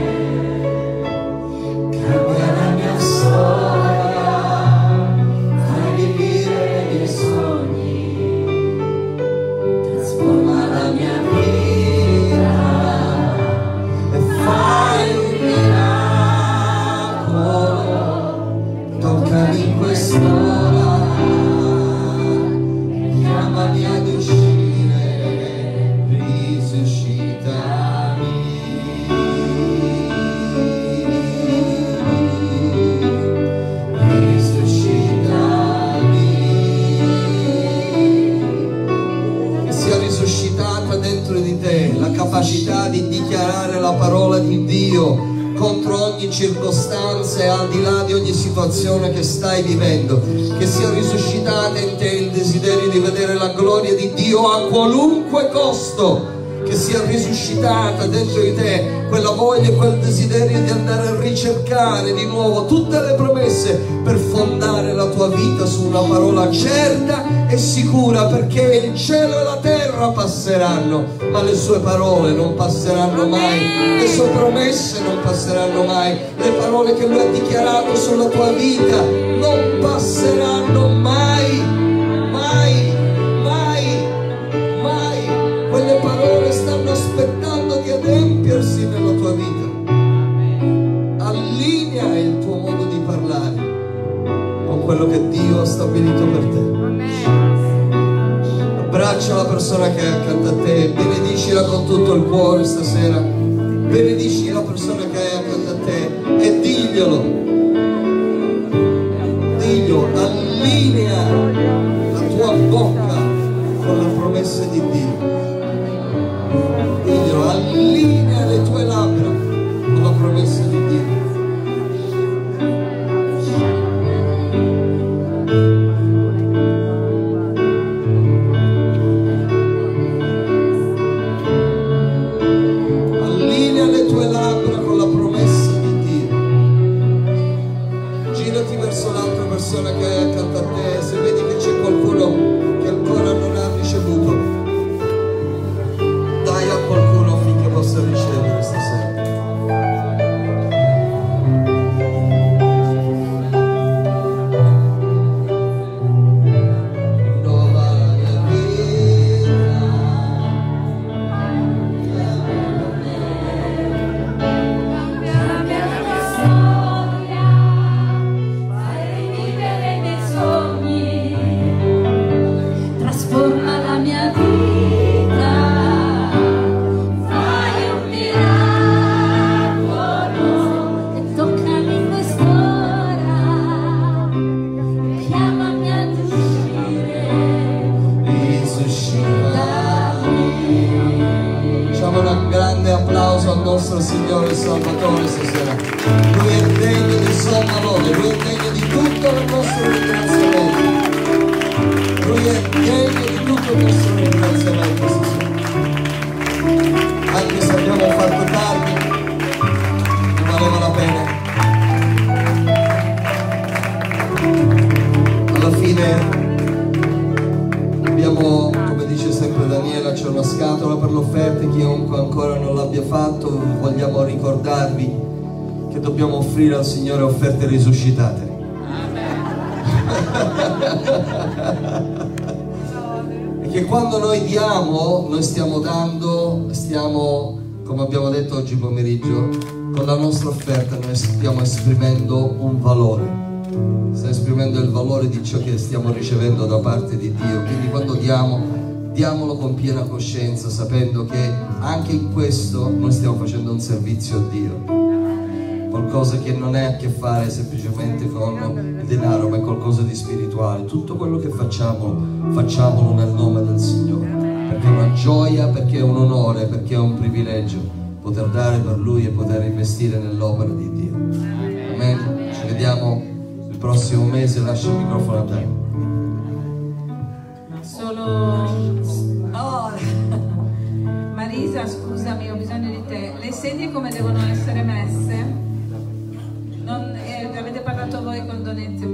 cambia la mia storia, fai vivere i miei sogni, trasforma la mia vita e fai un miracolo, toccami in quest'ora. circostanze, al di là di ogni situazione che stai vivendo, che sia risuscitata in te il desiderio di vedere la gloria di Dio a qualunque costo, che sia risuscitata dentro di te quella voglia e quel desiderio di andare a ricercare di nuovo tutte le promesse per fondare la tua vita su una parola certa e sicura, perché il cielo e la terra passeranno, ma le sue parole non passeranno mai, le sue promesse non passeranno mai, le parole che lui ha dichiarato sulla tua vita non passeranno mai, mai, mai, mai. Quelle parole stanno aspettando di adempiersi nella tua vita. Allinea il tuo modo di parlare con quello che Dio ha stabilito per te. Abbraccia la persona che è accanto a te, benedicila con tutto il cuore stasera, benedici la persona che è accanto a te e diglielo, diglielo, allinea la tua bocca con la promessa di Dio. Diglielo, allinea le tue labbra con la promessa di Dio. Allinea le tue labbra con la promessa di Dio. Girati verso l'altra persona che è accanto a te, se vedi che c'è qualcuno che ancora non ha ricevuto, dai a qualcuno affinché possa ricevere stasera. Rinnova la mia vita, Cambia la mia storia, fai rivivere i miei sogni, trasforma la mia vita, fai un miracolo e toccami quest'ora, chiamami ad uscire, risuscitami. Facciamo un grande applauso al nostro Signore e Salvatore stasera. Lui è degno di somma lode, Lui è degno di tutto il nostro ringraziamento. Lui è degno di tutto il nostro ringraziamento stasera. Anche se abbiamo fatto tardi, ne valeva la pena. Alla fine abbiamo, come dice sempre Daniela, c'è una scatola per l'offerta, chiunque ancora non l'abbia fatto, vogliamo ricordarvi che dobbiamo offrire al Signore offerte risuscitate. E che quando noi diamo, noi stiamo dando, stiamo, come abbiamo detto oggi pomeriggio, con la nostra offerta noi stiamo esprimendo un valore. Sta esprimendo il valore di ciò che stiamo ricevendo da parte di Dio. Quindi quando diamo, diamolo con piena coscienza, sapendo che anche in questo noi stiamo facendo un servizio a Dio, qualcosa che non è a che fare semplicemente con il denaro, ma è qualcosa di spirituale. Tutto quello che facciamo, facciamolo nel nome del Signore, perché è una gioia, perché è un onore, perché è un privilegio poter dare per Lui e poter investire nell'opera di Dio. Amen. Ci vediamo il prossimo mese. Lascio il microfono a te. Solo... Oh. Marisa, scusami, ho bisogno di te. Le sedie come devono essere messe? Non, eh, avete parlato voi con Donezio?